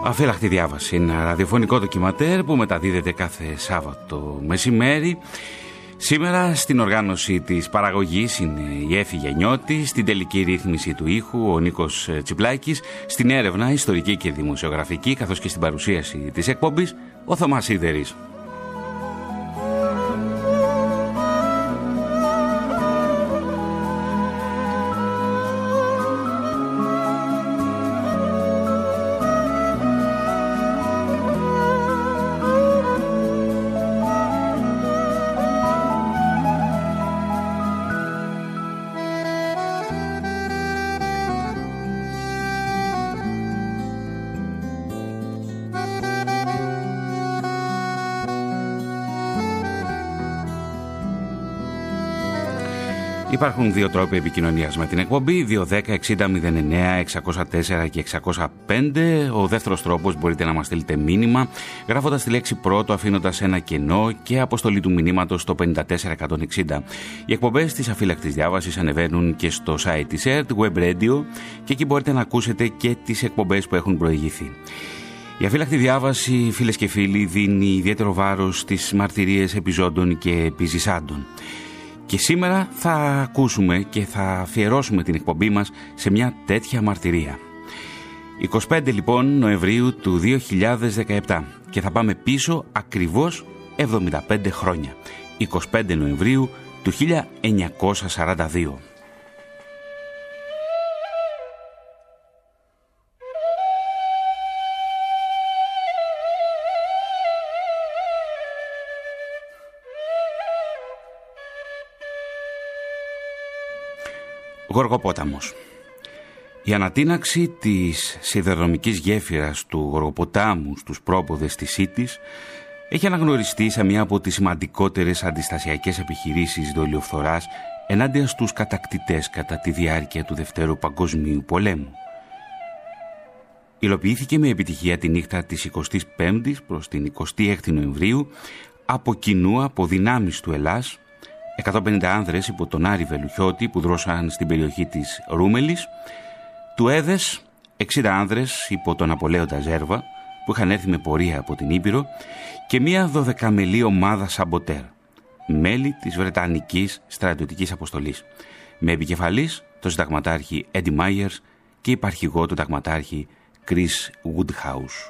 Αφέλαχτη διάβαση, ένα ραδιοφωνικό ντοκιματέρ που μεταδίδεται κάθε Σάββατο μεσημέρι. Σήμερα στην οργάνωση της παραγωγής είναι η Έφη Γεννιώτη, στην τελική ρύθμιση του ήχου ο Νίκος Τσιπλάκης, στην έρευνα ιστορική και δημοσιογραφική καθώς και στην παρουσίαση της εκπομπής ο Θωμάς Σίδερης. Υπάρχουν δύο τρόποι επικοινωνίας με την εκπομπή, 210-60-09-604 και 605. Ο δεύτερος τρόπος μπορείτε να μας στείλετε μήνυμα γράφοντας τη λέξη πρώτο, αφήνοντας ένα κενό και αποστολή του μηνύματος στο 54160. Οι εκπομπές της Αφύλακτης Διάβασης ανεβαίνουν και στο site της ΕΡΤ, Web Radio, και εκεί μπορείτε να ακούσετε και τις εκπομπές που έχουν προηγηθεί. Η Αφύλακτη Διάβαση, φίλες και φίλοι, δίνει ιδιαίτερο βάρος στις μαρτυρίες επιζώντων και επιζησάντων. Και σήμερα θα ακούσουμε και θα αφιερώσουμε την εκπομπή μας σε μια τέτοια μαρτυρία. 25 λοιπόν Νοεμβρίου του 2017 και θα πάμε πίσω ακριβώς 75 χρόνια. 25 Νοεμβρίου του 1942. Γοργοπόταμος. Η ανατείναξη της σιδηροδρομικής γέφυρας του Γοργοποτάμου στους πρόποδες της Σίτης έχει αναγνωριστεί σαν μια από τις σημαντικότερες αντιστασιακές επιχειρήσεις δολιοφθοράς ενάντια στους κατακτητές κατά τη διάρκεια του Δευτέρου Παγκοσμίου Πολέμου. Υλοποιήθηκε με επιτυχία τη νύχτα της 25ης προς την 26η Νοεμβρίου από κοινού από δυνάμεις του Ελλάς, 150 άνδρες υπό τον Άρη Βελουχιώτη που δρόσαν στην περιοχή της Ρούμελης, του ΕΔΕΣ 60 άνδρες υπό τον Απολέοντα Ζέρβα που είχαν έρθει με πορεία από την Ήπειρο και μια 12μελή ομάδα σαμποτέρ, μέλη της Βρετανικής στρατιωτικής αποστολής, με επικεφαλής τον συνταγματάρχη Έντι Μάιερς και υπαρχηγό τον ταγματάρχη Κρίς Γουντχάους.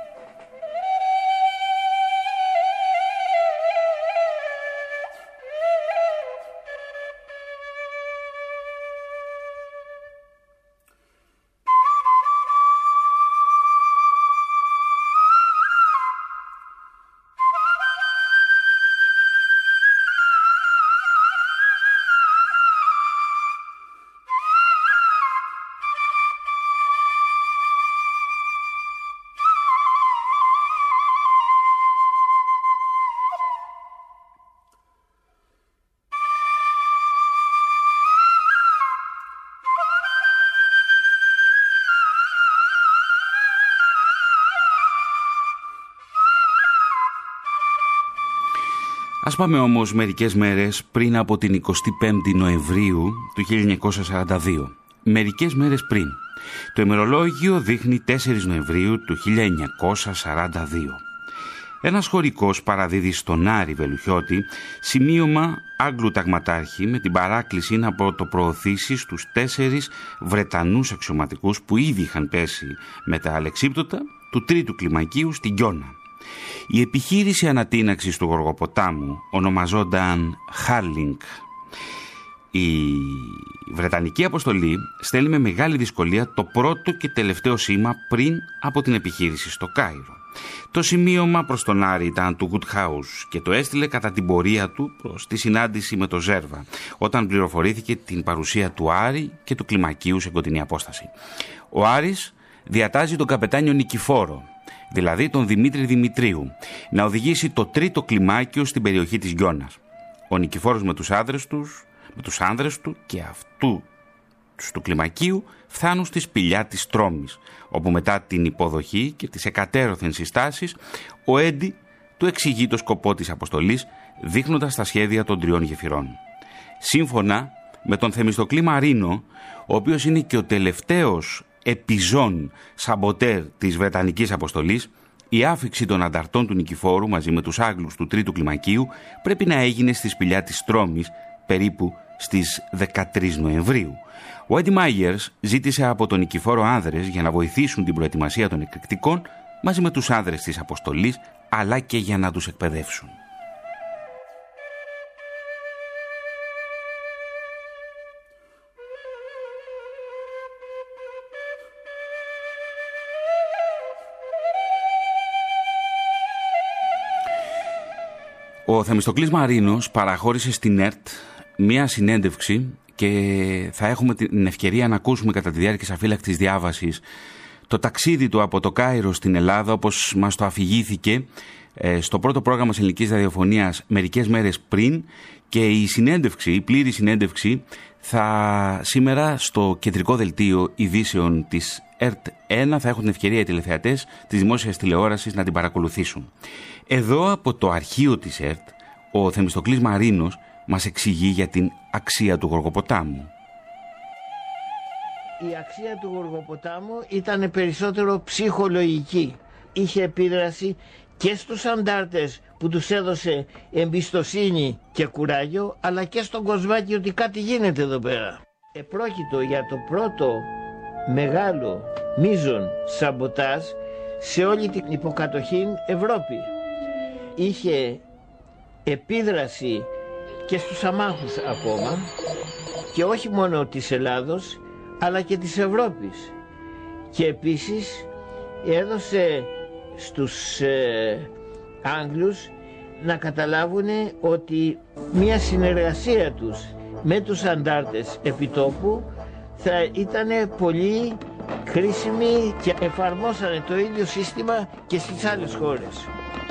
Ας πάμε όμως μερικές μέρες πριν από την 25η Νοεμβρίου του 1942. Μερικές μέρες πριν. Το ημερολόγιο δείχνει 4 Νοεμβρίου του 1942. Ένας χωρικός παραδίδει στον Άρη Βελουχιώτη σημείωμα Άγγλου ταγματάρχη με την παράκληση να πρωτοπροωθήσει στους 4 Βρετανούς αξιωματικούς που ήδη είχαν πέσει με τα αλεξίπτωτα του 3ου κλιμακίου στην Κιώνα. Η επιχείρηση ανατείναξης του Γοργοποτάμου ονομαζόταν Χάρλινγκ. Η Βρετανική αποστολή στέλνει με μεγάλη δυσκολία το πρώτο και τελευταίο σήμα πριν από την επιχείρηση στο Κάιρο. Το σημείωμα προς τον Άρη ήταν του Γουτχάους και το έστειλε κατά την πορεία του προς τη συνάντηση με το Ζέρβα, όταν πληροφορήθηκε την παρουσία του Άρη και του κλιμακίου σε κοντινή απόσταση. Ο Άρης διατάζει τον καπετάνιο Νικηφόρο, δηλαδή τον Δημήτρη Δημητρίου, να οδηγήσει το 3ο κλιμάκιο στην περιοχή της Γιώνας. Ο Νικηφόρος με τους άνδρες του και αυτού του κλιμακίου φτάνουν στη σπηλιά της Τρόμης, όπου μετά την υποδοχή και τις εκατέρωθεν συστάσεις, ο Έντι του εξηγεί το σκοπό της αποστολής, δείχνοντας τα σχέδια των 3 γεφυρών. Σύμφωνα με τον Θεμιστοκλή Μαρίνο, ο οποίος είναι και ο τελευταίος επιζών σαμποτέρ της Βρετανικής αποστολής, η άφιξη των ανταρτών του Νικηφόρου μαζί με τους Άγγλους του Τρίτου Κλιμακίου πρέπει να έγινε στη σπηλιά της Στρόμης περίπου στις 13 Νοεμβρίου. Ο Έντι Μάγερς ζήτησε από τον Νικηφόρο άνδρες για να βοηθήσουν την προετοιμασία των εκρηκτικών μαζί με τους άνδρες της αποστολής, αλλά και για να τους εκπαιδεύσουν. Ο Θεμιστοκλής Μαρίνος παραχώρησε στην ΕΡΤ μία συνέντευξη και θα έχουμε την ευκαιρία να ακούσουμε κατά τη διάρκεια της αφύλακτης διάβασης το ταξίδι του από το Κάιρο στην Ελλάδα, όπως μας το αφηγήθηκε στο πρώτο πρόγραμμα της ελληνικής ραδιοφωνίας μερικές μέρες πριν, και η συνέντευξη, η πλήρη συνέντευξη, θα σήμερα στο κεντρικό δελτίο ειδήσεων της ΕΡΤ1 θα έχουν την ευκαιρία οι τηλεθεατές της δημόσιας τηλεόρασης να την παρακολουθήσουν. Εδώ από το αρχείο της ΕΡΤ ο Θεμιστοκλής Μαρίνος μας εξηγεί για την αξία του Γοργοποτάμου. Η αξία του Γοργοποτάμου ήταν περισσότερο ψυχολογική. Είχε επίδραση και στους αντάρτες που τους έδωσε εμπιστοσύνη και κουράγιο, αλλά και στον κοσμάκι ότι κάτι γίνεται εδώ πέρα. Επρόκειτο για το πρώτο μεγάλο μείζον σαμποτάζ σε όλη την υποκατοχή Ευρώπη. Είχε επίδραση και στους αμάχους ακόμα, και όχι μόνο της Ελλάδος αλλά και της Ευρώπης, και επίσης έδωσε στους Άγγλους να καταλάβουν ότι μια συνεργασία τους με τους αντάρτες επιτόπου θα ήταν πολύ χρήσιμη, και εφαρμόσανε το ίδιο σύστημα και στις άλλες χώρες.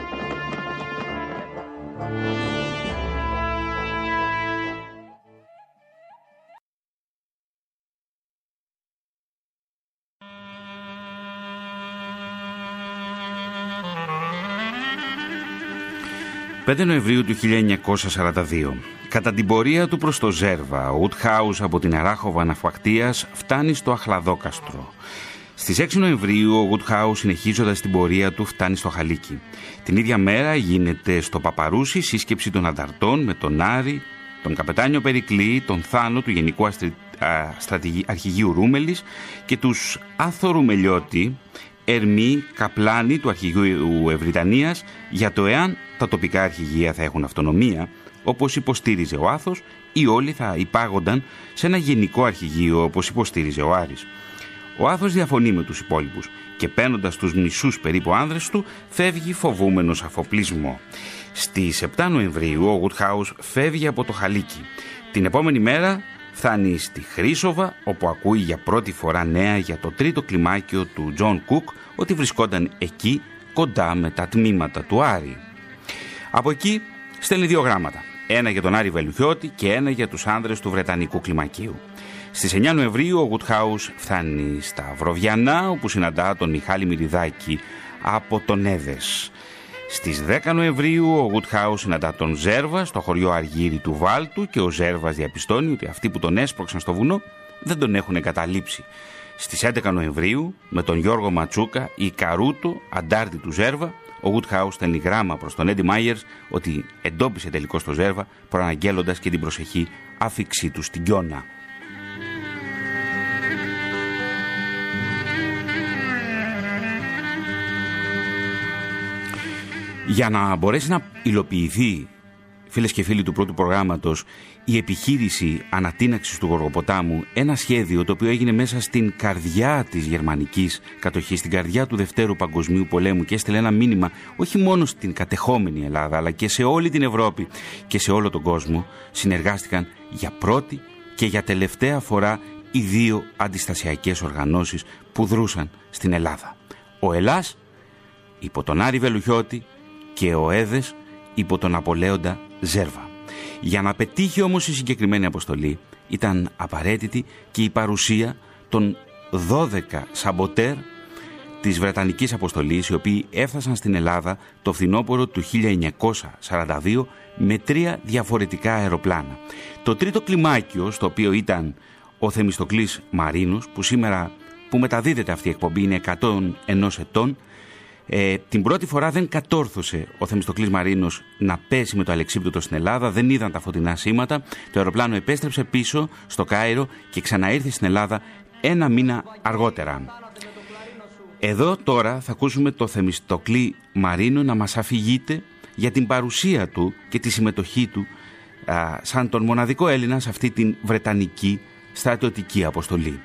«5 Νοεμβρίου του 1942, κατά την πορεία του προς το Ζέρβα, ο Ουτχάους από την Αράχοβα Ναυπακτίας φτάνει στο Αχλαδόκαστρο. Στις 6 Νοεμβρίου ο Ουτχάους, συνεχίζοντας την πορεία του, φτάνει στο Χαλίκι. Την ίδια μέρα γίνεται στο Παπαρούσι σύσκεψη των ανταρτών με τον Άρη, τον καπετάνιο Περικλή, τον Θάνο του Γενικού Αρχηγείου Ρούμελης και τους Άθο Ρουμελιώτη, Ερμή Καπλάνη του Αρχηγείου Ευρυτανίας, για το εάν τα τοπικά αρχηγεία θα έχουν αυτονομία, όπως υποστήριζε ο Άθος, ή όλοι θα υπάγονταν σε ένα γενικό αρχηγείο, όπως υποστήριζε ο Άρης. Ο Άθος διαφωνεί με τους υπόλοιπους και, παίρνοντας τους μισούς περίπου άνδρες του, φεύγει φοβούμενος αφοπλισμό. Στις 7 Νοεμβρίου ο Ουτχάους φεύγει από το Χαλίκι. Την επόμενη μέρα φτάνει στη Χρήσοβα, όπου ακούει για πρώτη φορά νέα για το τρίτο κλιμάκιο του Τζον Κουκ, ότι βρισκόταν εκεί κοντά με τα τμήματα του Άρη. Από εκεί στέλνει 2 γράμματα, ένα για τον Άρη Βελουχιώτη και ένα για τους άνδρες του Βρετανικού κλιμακίου. Στις 9 Νοεμβρίου ο Ουτχάους φτάνει στα Βροβιανά, όπου συναντά τον Μιχάλη Μυριδάκη από τον Έδες. Στις 10 Νοεμβρίου ο Ουτχάους συναντά τον Ζέρβα στο χωριό Αργύρι του Βάλτου, και ο Ζέρβας διαπιστώνει ότι αυτοί που τον έσπρωξαν στο βουνό δεν τον έχουν εγκαταλείψει. Στις 11 Νοεμβρίου με τον Γιώργο Ματσούκα, η Καρούτο, αντάρτη του Ζέρβα, ο Ουτχάους στέλνει γράμμα προς τον Έντι Μάγερς ότι εντόπισε τελικώς τον Ζέρβα, προαναγγέλλοντας και την προσεχή άφιξή του στην Κιώνα. Για να μπορέσει να υλοποιηθεί, φίλες και φίλοι του πρώτου προγράμματος, η επιχείρηση ανατείναξης του Γοργοποτάμου, ένα σχέδιο το οποίο έγινε μέσα στην καρδιά της γερμανικής κατοχής, στην καρδιά του Δευτέρου Παγκοσμίου Πολέμου, και έστειλε ένα μήνυμα όχι μόνο στην κατεχόμενη Ελλάδα, αλλά και σε όλη την Ευρώπη και σε όλο τον κόσμο, συνεργάστηκαν για πρώτη και για τελευταία φορά οι 2 αντιστασιακές οργανώσεις που δρούσαν στην Ελλάδα. Ο Ελλάς υπό τον Άρη Βελουχιώτη και ο Έδες υπό τον Απολέοντα Ζέρβα. Για να πετύχει όμως η συγκεκριμένη αποστολή ήταν απαραίτητη και η παρουσία των 12 σαμποτέρ της Βρετανικής αποστολής, οι οποίοι έφτασαν στην Ελλάδα το φθινόπωρο του 1942 με 3 διαφορετικά αεροπλάνα. Το τρίτο κλιμάκιο, στο οποίο ήταν ο Θεμιστοκλής Μαρίνος, που σήμερα που μεταδίδεται αυτή η εκπομπή είναι 101 ετών. Την πρώτη φορά δεν κατόρθωσε ο Θεμιστοκλής Μαρίνος να πέσει με το αλεξίπτωτο στην Ελλάδα, δεν είδαν τα φωτεινά σήματα. Το αεροπλάνο επέστρεψε πίσω στο Κάιρο και ξαναήρθε στην Ελλάδα ένα μήνα αργότερα. Εδώ τώρα θα ακούσουμε το Θεμιστοκλή Μαρίνο να μας αφηγείται για την παρουσία του και τη συμμετοχή του σαν τον μοναδικό Έλληνα σε αυτή την βρετανική στρατιωτική αποστολή.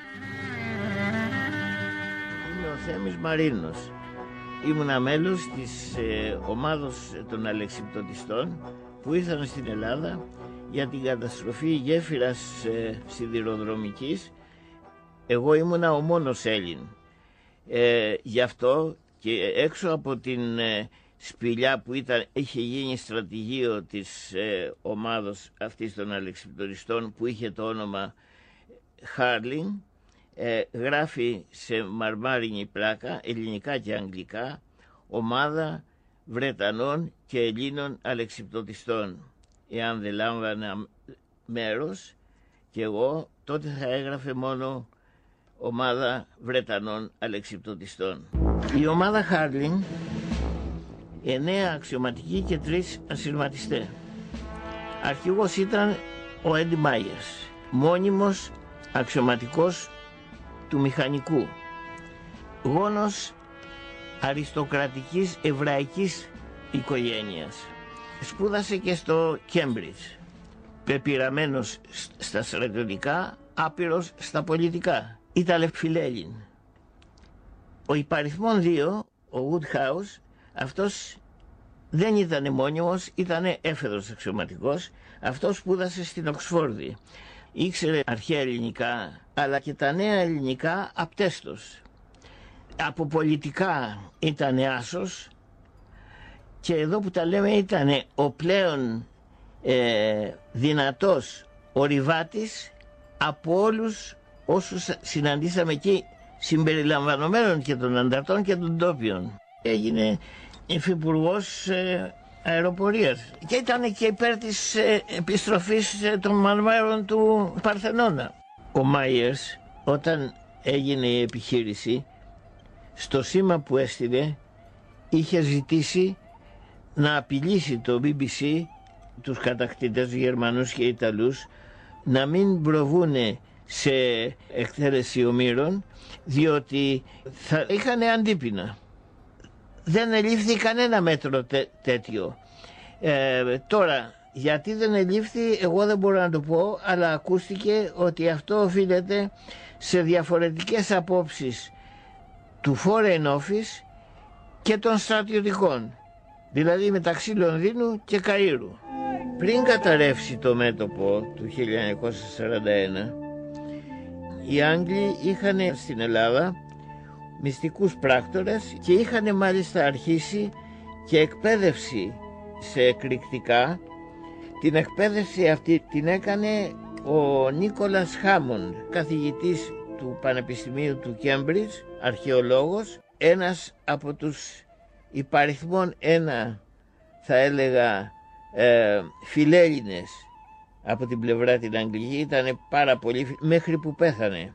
Είμαι ο Θέμης Μαρίνος. Ήμουνα μέλος της ομάδος των αλεξιπτωτιστών που ήρθαν στην Ελλάδα για την καταστροφή γέφυρας σιδηροδρομικής. Εγώ ήμουνα ο μόνος Έλλην. Γι' αυτό και έξω από την σπηλιά που είχε γίνει στρατηγείο της ομάδος αυτής των αλεξιπτωτιστών που είχε το όνομα Χάρλινγκ, γράφει σε μαρμάρινη πλάκα, ελληνικά και αγγλικά, ομάδα Βρετανών και Ελλήνων αλεξιπτωτιστών. Εάν δεν λάμβανα μέρος και εγώ, τότε θα έγραφε μόνο ομάδα Βρετανών αλεξιπτωτιστών. Η ομάδα Χάρλινγκ, 9 αξιωματικοί και 3 ασυρματιστές. Αρχηγός ήταν ο Έντι Μάγερς, μόνιμος αξιωματικός του μηχανικού, γόνος αριστοκρατικής εβραϊκής οικογένειας. Σπούδασε και στο Κέμπριτζ, πεπειραμένος στα στρατιωτικά, άπειρος στα πολιτικά. Ήταν φιλέλλην. Ο υπαριθμόν 2, ο Woodhouse, αυτός δεν ήταν μόνιμος, ήταν έφεδρος αξιωματικός. Αυτός σπούδασε στην Οξφόρδη. Ήξερε αρχαία ελληνικά, αλλά και τα νέα ελληνικά απτέστος. Από πολιτικά ήταν άσος και εδώ που τα λέμε ήταν ο πλέον δυνατός ορειβάτης από όλους όσους συναντήσαμε εκεί, συμπεριλαμβανομένων και των ανταρτών και των ντόπιων. Έγινε υφυπουργός αεροπορίας και ήταν και υπέρ της επιστροφής των μαρμάρων του Παρθενώνα. Ο Μάιερς, όταν έγινε η επιχείρηση, στο σήμα που έστειλε είχε ζητήσει να απειλήσει το BBC, τους κατακτήτες Γερμανούς και Ιταλούς, να μην προβούνε σε εκτέλεση ομήρων, διότι θα είχαν αντίπεινα. Δεν ελήφθη κανένα μέτρο τέτοιο. Τώρα, γιατί δεν ελήφθη, εγώ δεν μπορώ να το πω, αλλά ακούστηκε ότι αυτό οφείλεται σε διαφορετικές απόψεις του Foreign Office και των στρατιωτικών, δηλαδή μεταξύ Λονδίνου και Καΐρου. Πριν καταρρεύσει το μέτωπο του 1941, οι Άγγλοι είχαν στην Ελλάδα μυστικούς πράκτορες και είχαν μάλιστα αρχίσει και εκπαίδευση σε εκρηκτικά. Την εκπαίδευση αυτή την έκανε ο Νίκολας Χάμοντ, καθηγητής του Πανεπιστημίου του Κέμπριτζ, αρχαιολόγος, ένας από τους υπαριθμόν ένα, θα έλεγα, φιλέλληνες από την πλευρά την Αγγλική. Ήταν πάρα πολύ, μέχρι που πέθανε.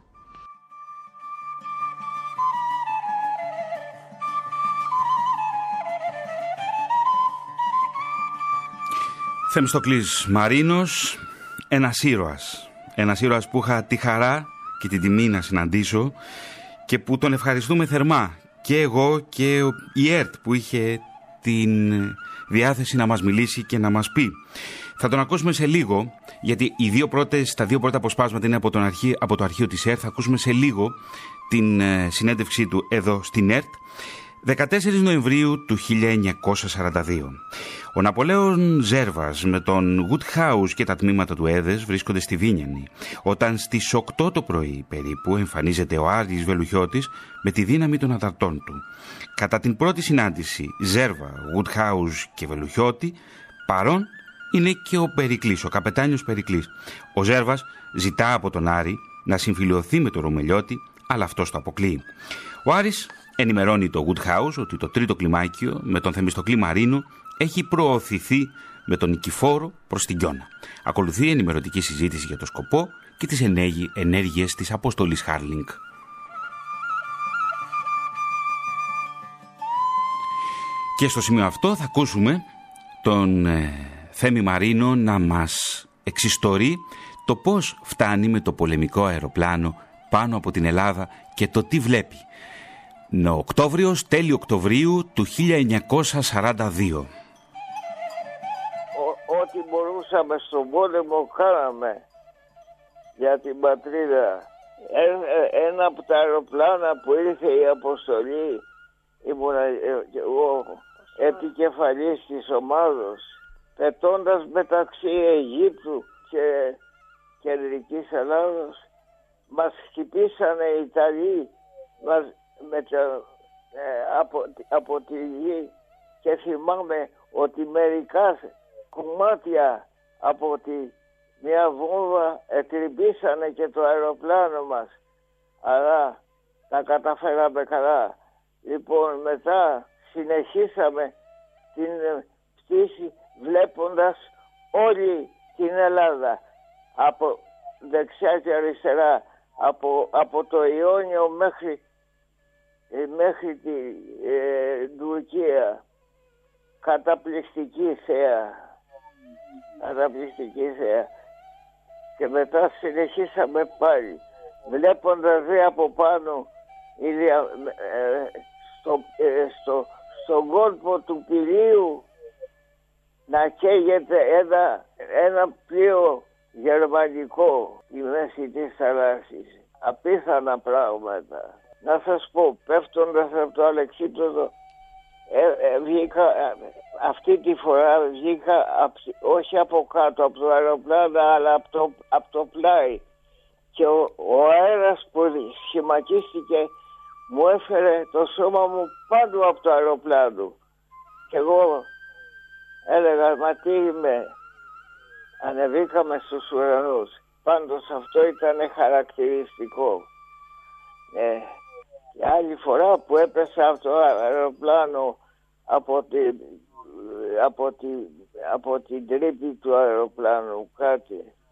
Θεμιστοκλής Μαρίνος, ένας ήρωας. Ένας ήρωας που είχα τη χαρά και την τιμή να συναντήσω και που τον ευχαριστούμε θερμά. Και εγώ και η ΕΡΤ που είχε την διάθεση να μας μιλήσει και να μας πει. Θα τον ακούσουμε σε λίγο, γιατί τα δύο πρώτα αποσπάσματα είναι από το αρχείο της ΕΡΤ. Θα ακούσουμε σε λίγο την συνέντευξή του εδώ στην ΕΡΤ. 14 Νοεμβρίου του 1942. Ο Ναπολέον Ζέρβας με τον Woodhouse και τα τμήματα του ΕΔΕΣ βρίσκονται στη Βίνιανη, όταν στις 8 το πρωί περίπου εμφανίζεται ο Άρης Βελουχιώτης με τη δύναμη των ανταρτών του. Κατά την πρώτη συνάντηση Ζέρβα, Woodhouse και Βελουχιώτη, παρόν είναι και ο Περικλής, ο καπετάνιος Περικλής. Ο Ζέρβας ζητά από τον Άρη να συμφιλιωθεί με τον Ρωμελιώτη, αλλά αυτός το αποκλείει. Ο Άρης ενημερώνει το Woodhouse ότι το τρίτο κλιμάκιο με τον Θεμιστοκλή Μαρίνο έχει προωθηθεί με τον Νικηφόρο προς την Κιώνα. Ακολουθεί ενημερωτική συζήτηση για το σκοπό και τις ενέργειες της αποστολής Χάρλινγκ. Και στο σημείο αυτό θα ακούσουμε τον Θέμη Μαρίνο να μας εξιστορεί το πώς φτάνει με το πολεμικό αεροπλάνο πάνω από την Ελλάδα και το τι βλέπει. Οκτώβριος, τέλη Οκτωβρίου του 1942. Ό,τι μπορούσαμε στον πόλεμο κάναμε για την πατρίδα. Ένα από τα αεροπλάνα που ήρθε η αποστολή, ήμουν εγώ επικεφαλής της ομάδος, πετώντας μεταξύ Αιγύπτου και Κεντρικής Ελλάδος, μας χτυπήσανε οι Ιταλοί από τη γη, και θυμάμαι ότι μερικά κομμάτια από μια βόμβα ετρυπήσανε και το αεροπλάνο μας, αλλά τα καταφέραμε καλά. Λοιπόν, μετά συνεχίσαμε την πτήση βλέποντας όλη την Ελλάδα, από δεξιά και αριστερά, από το Ιόνιο μέχρι την Τουρκία. Καταπληκτική θέα. Και μετά συνεχίσαμε πάλι, βλέποντας από πάνω στον κόλπο του πηλίου να καίγεται ένα πλοίο γερμανικό στη μέση της θαλάσσης. Απίθανα πράγματα. Να σας πω, πέφτοντας από το Αλεξίπτωτο, αυτή τη φορά βγήκα όχι από κάτω από το αεροπλάνο, αλλά από το πλάι, και ο αέρας που σχηματίστηκε μου έφερε το σώμα μου πάνω από το αεροπλάνο, και εγώ έλεγα, μα τι είμαι, ανεβήκαμε στους ουρανούς. Πάντως αυτό ήταν χαρακτηριστικό. Και άλλη φορά που έπεσα από το αεροπλάνο από την τρύπη του αεροπλάνου, κάτι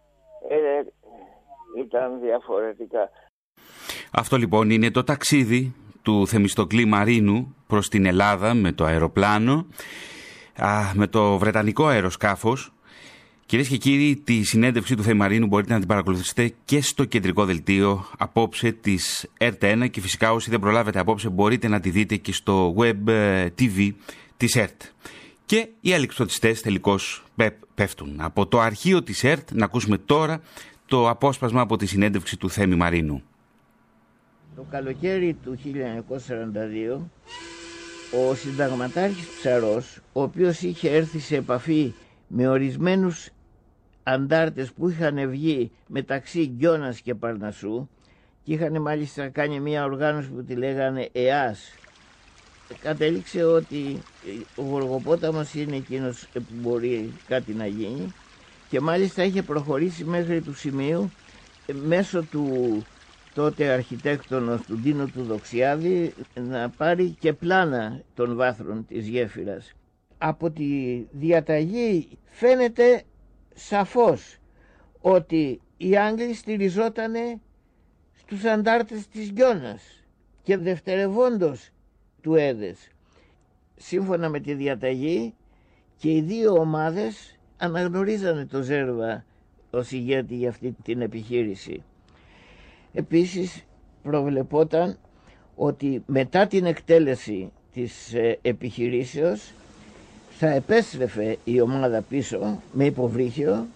ήταν διαφορετικά. Αυτό λοιπόν είναι το ταξίδι του Θεμιστοκλή Μαρίνου προς την Ελλάδα με το αεροπλάνο, με το βρετανικό αεροσκάφος. Κυρίες και κύριοι, τη συνέντευξη του Θέμη Μαρίνου μπορείτε να την παρακολουθήσετε και στο κεντρικό δελτίο απόψε της ΕΡΤ1, και φυσικά όσοι δεν προλάβετε απόψε μπορείτε να τη δείτε και στο web TV της ΕΡΤ. Και οι αλεξιπτωτιστές τελικώς πέφτουν. Από το αρχείο της ΕΡΤ να ακούσουμε τώρα το απόσπασμα από τη συνέντευξη του Θέμη Μαρίνου. Το καλοκαίρι του 1942 ο συνταγματάρχης Ψαρός, ο οποίος είχε έρθει σε επαφή με ορισμένους αντάρτες που είχαν βγει μεταξύ Γκιώνας και Παρνασσού, και είχαν μάλιστα κάνει μια οργάνωση που τη λέγανε ΕΑΣ, κατέληξε ότι ο Γοργοπόταμος είναι εκείνος που μπορεί κάτι να γίνει, και μάλιστα είχε προχωρήσει μέχρι του σημείου μέσω του τότε αρχιτέκτονος του Ντίνο του Δοξιάδη να πάρει και πλάνα των βάθρων της γέφυρας. Από τη διαταγή φαίνεται σαφώς ότι οι Άγγλοι στηριζότανε στους αντάρτες της Γκιώνας και δευτερευόντως του Έδες. Σύμφωνα με τη διαταγή και οι δύο ομάδες αναγνωρίζανε το Ζέρβα ως ηγέτη για αυτή την επιχείρηση. Επίσης προβλεπόταν ότι μετά την εκτέλεση της επιχειρήσεως θα επέστρεφε η ομάδα πίσω με υποβρύχιο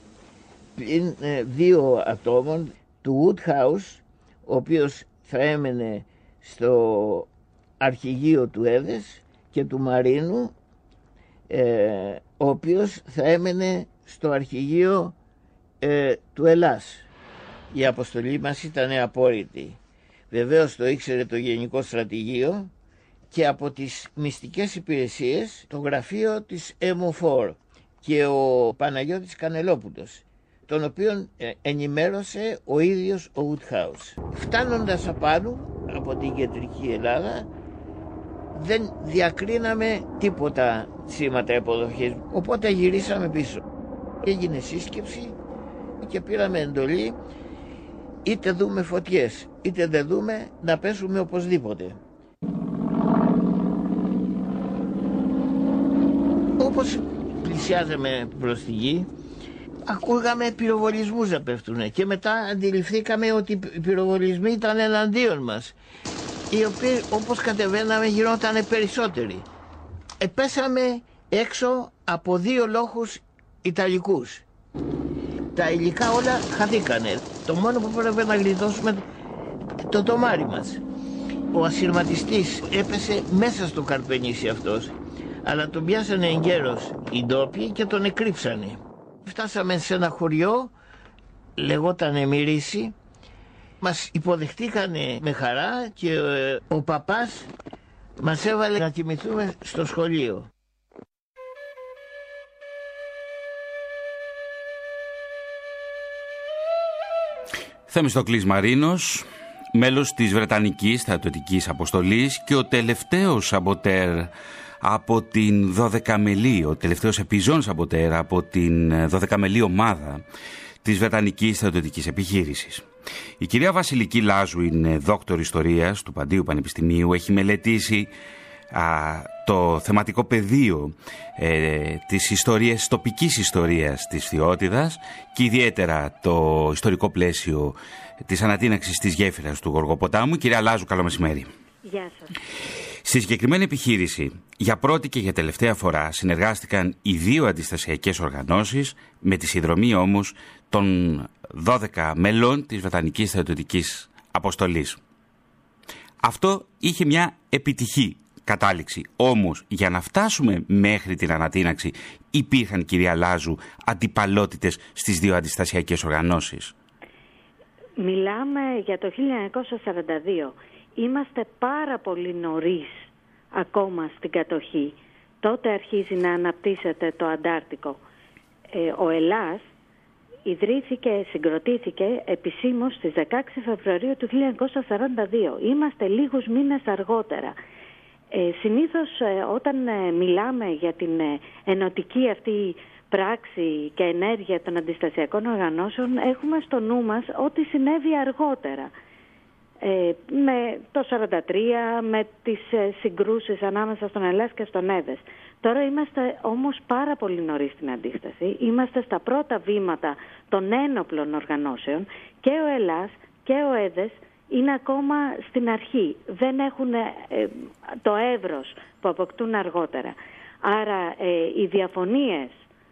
δύο ατόμων, του Woodhouse, ο οποίος θα έμενε στο αρχηγείο του Έδες, και του Μαρίνου, ο οποίος θα έμενε στο αρχηγείο του Ελλάς. Η αποστολή μας ήταν απόρριτη. Βεβαίως το ήξερε το Γενικό Στρατηγείο και από τις μυστικές υπηρεσίες το γραφείο της MO4 και ο Παναγιώτης Κανελόπουλος, τον οποίον ενημέρωσε ο ίδιος ο Woodhouse. Φτάνοντας απάνω από την κεντρική Ελλάδα δεν διακρίναμε τίποτα σήματα υποδοχής, οπότε γυρίσαμε πίσω. Έγινε σύσκεψη και πήραμε εντολή, είτε δούμε φωτιές είτε δεν δούμε, να πέσουμε οπωσδήποτε. όπως πλησιάζαμε προς τη γη, ακούγαμε πυροβολισμούς να πέφτουν και μετά αντιληφθήκαμε ότι οι πυροβολισμοί ήταν εναντίον μας, οι οποίοι όπως κατεβαίναμε γινόταν περισσότεροι. Πέσαμε έξω από 2 λόχους ιταλικούς. Τα υλικά όλα χαθήκανε. Το μόνο που πρέπει να γλιτώσουμε το τομάρι μας. Ο ασυρματιστής έπεσε μέσα στο καρπενήσι αυτός, αλλά τον πιάσανε εγκαίρος οι ντόπιοι και τον εκρύψανε. Φτάσαμε σε ένα χωριό, λεγότανε Μυρίσι. Μας υποδεχτήκανε με χαρά και ο παπάς μας έβαλε να κοιμηθούμε στο σχολείο. Θεμιστοκλής Μαρίνος, μέλος της Βρετανικής στρατιωτικής αποστολής και ο τελευταίος σαμποτέρ από την 12μελή, ο τελευταίος επιζών σαμποτέρ από την 12μελή ομάδα της Βρετανικής στρατιωτικής επιχείρησης. Η κυρία Βασιλική Λάζου είναι δόκτωρ ιστορίας του Παντίου Πανεπιστημίου, έχει μελετήσει το θεματικό πεδίο της ιστορίας, τοπικής ιστορίας της Φθιώτιδας και ιδιαίτερα το ιστορικό πλαίσιο της ανατείναξης της γέφυρας του Γοργοποτάμου. Κυρία Λάζου, καλό μεσημέρι. Γεια σας. Στη συγκεκριμένη επιχείρηση, για πρώτη και για τελευταία φορά, συνεργάστηκαν οι 2 αντιστασιακές οργανώσεις με τη συνδρομή όμως των 12 μελών της Βρετανικής στρατιωτικής αποστολής. Αυτό είχε μια επιτυχή κατάληξη. Όμως, για να φτάσουμε μέχρι την ανατείναξη, υπήρχαν, κυρία Λάζου, αντιπαλότητες στις 2 αντιστασιακές οργανώσεις. Μιλάμε για το 1942. Είμαστε πάρα πολύ νωρίς ακόμα στην κατοχή. Τότε αρχίζει να αναπτύσσεται το Αντάρτικο. Ο Ελλάς συγκροτήθηκε επισήμως στις 16 Φεβρουαρίου του 1942. Είμαστε λίγους μήνες αργότερα. Συνήθως όταν μιλάμε για την ενωτική αυτή πράξη και ενέργεια των αντιστασιακών οργανώσεων, έχουμε στο νου μας ό,τι συνέβη αργότερα. Με το 1943, με τις συγκρούσεις ανάμεσα στον Ελλάς και στον Έδες. Τώρα είμαστε όμως πάρα πολύ νωρίς στην αντίσταση. Είμαστε στα πρώτα βήματα των ένοπλων οργανώσεων και ο Ελλάς και ο Έδες είναι ακόμα στην αρχή. Δεν έχουν το εύρος που αποκτούν αργότερα. Άρα οι διαφωνίες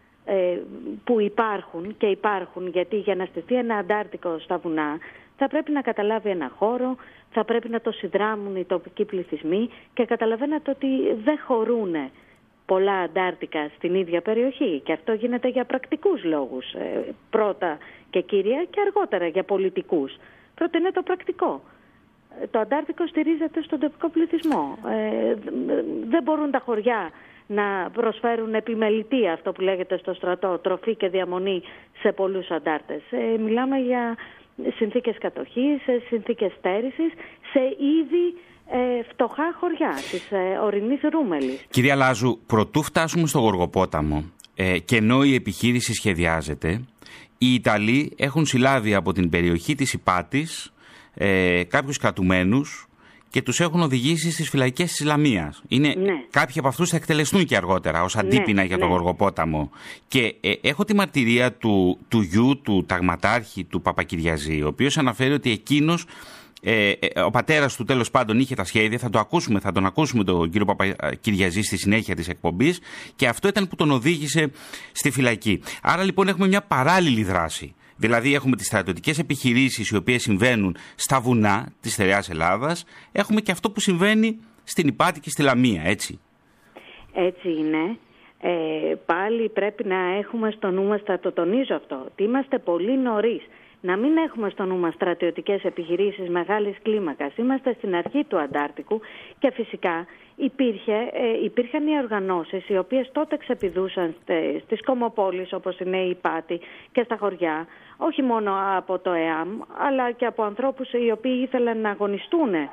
που υπάρχουν και υπάρχουν, γιατί για να στηθεί ένα Αντάρτικο στα βουνά θα πρέπει να καταλάβει ένα χώρο, θα πρέπει να το συνδράμουν οι τοπικοί πληθυσμοί και καταλαβαίνετε ότι δεν χωρούν πολλά Αντάρτικα στην ίδια περιοχή και αυτό γίνεται για πρακτικούς λόγους πρώτα και κύρια και αργότερα για πολιτικούς. Πρώτα είναι το πρακτικό. Το Αντάρτικο στηρίζεται στον τοπικό πληθυσμό. Δεν μπορούν τα χωριά να προσφέρουν επιμελητή, αυτό που λέγεται στο στρατό, τροφή και διαμονή σε πολλούς Αντάρτες. Μιλάμε για συνθήκες κατοχής, συνθήκες στέρησης, σε ήδη φτωχά χωριά της ορεινής Ρούμελης. Κυρία Λάζου, προτού φτάσουμε στο Γοργοπόταμο και ενώ η επιχείρηση σχεδιάζεται, οι Ιταλοί έχουν συλλάβει από την περιοχή της Ηπάτης κάποιους κρατουμένους και τους έχουν οδηγήσει στις φυλακές της Λαμίας. Κάποιοι από αυτούς θα εκτελεστούν και αργότερα ως αντίπεινα για τον Γοργοπόταμο. Και έχω τη μαρτυρία του γιου του ταγματάρχη του Παπακυριαζή, ο οποίος αναφέρει ότι εκείνος, ο πατέρας του τέλος πάντων είχε τα σχέδια, θα τον ακούσουμε τον κύριο Παπακυριαζή στη συνέχεια της εκπομπής, και αυτό ήταν που τον οδήγησε στη φυλακή. Άρα λοιπόν έχουμε μια παράλληλη δράση. Δηλαδή έχουμε τις στρατιωτικές επιχειρήσεις οι οποίες συμβαίνουν στα βουνά της στερεάς Ελλάδας, έχουμε και αυτό που συμβαίνει στην Ηπάτη και στη Λαμία, έτσι. Έτσι είναι. Πάλι πρέπει να έχουμε στο νου μας, θα το τονίζω αυτό, ότι είμαστε πολύ νωρίς. Να μην έχουμε στο νου μας στρατιωτικές επιχειρήσεις μεγάλης κλίμακας. Είμαστε στην αρχή του Αντάρτικου και φυσικά υπήρχαν οι οργανώσεις οι οποίες τότε ξεπηδούσαν στις κομμοπόλεις όπως είναι η Ηπάτη και στα χωριά, όχι μόνο από το ΕΑΜ αλλά και από ανθρώπους οι οποίοι ήθελαν να αγωνιστούν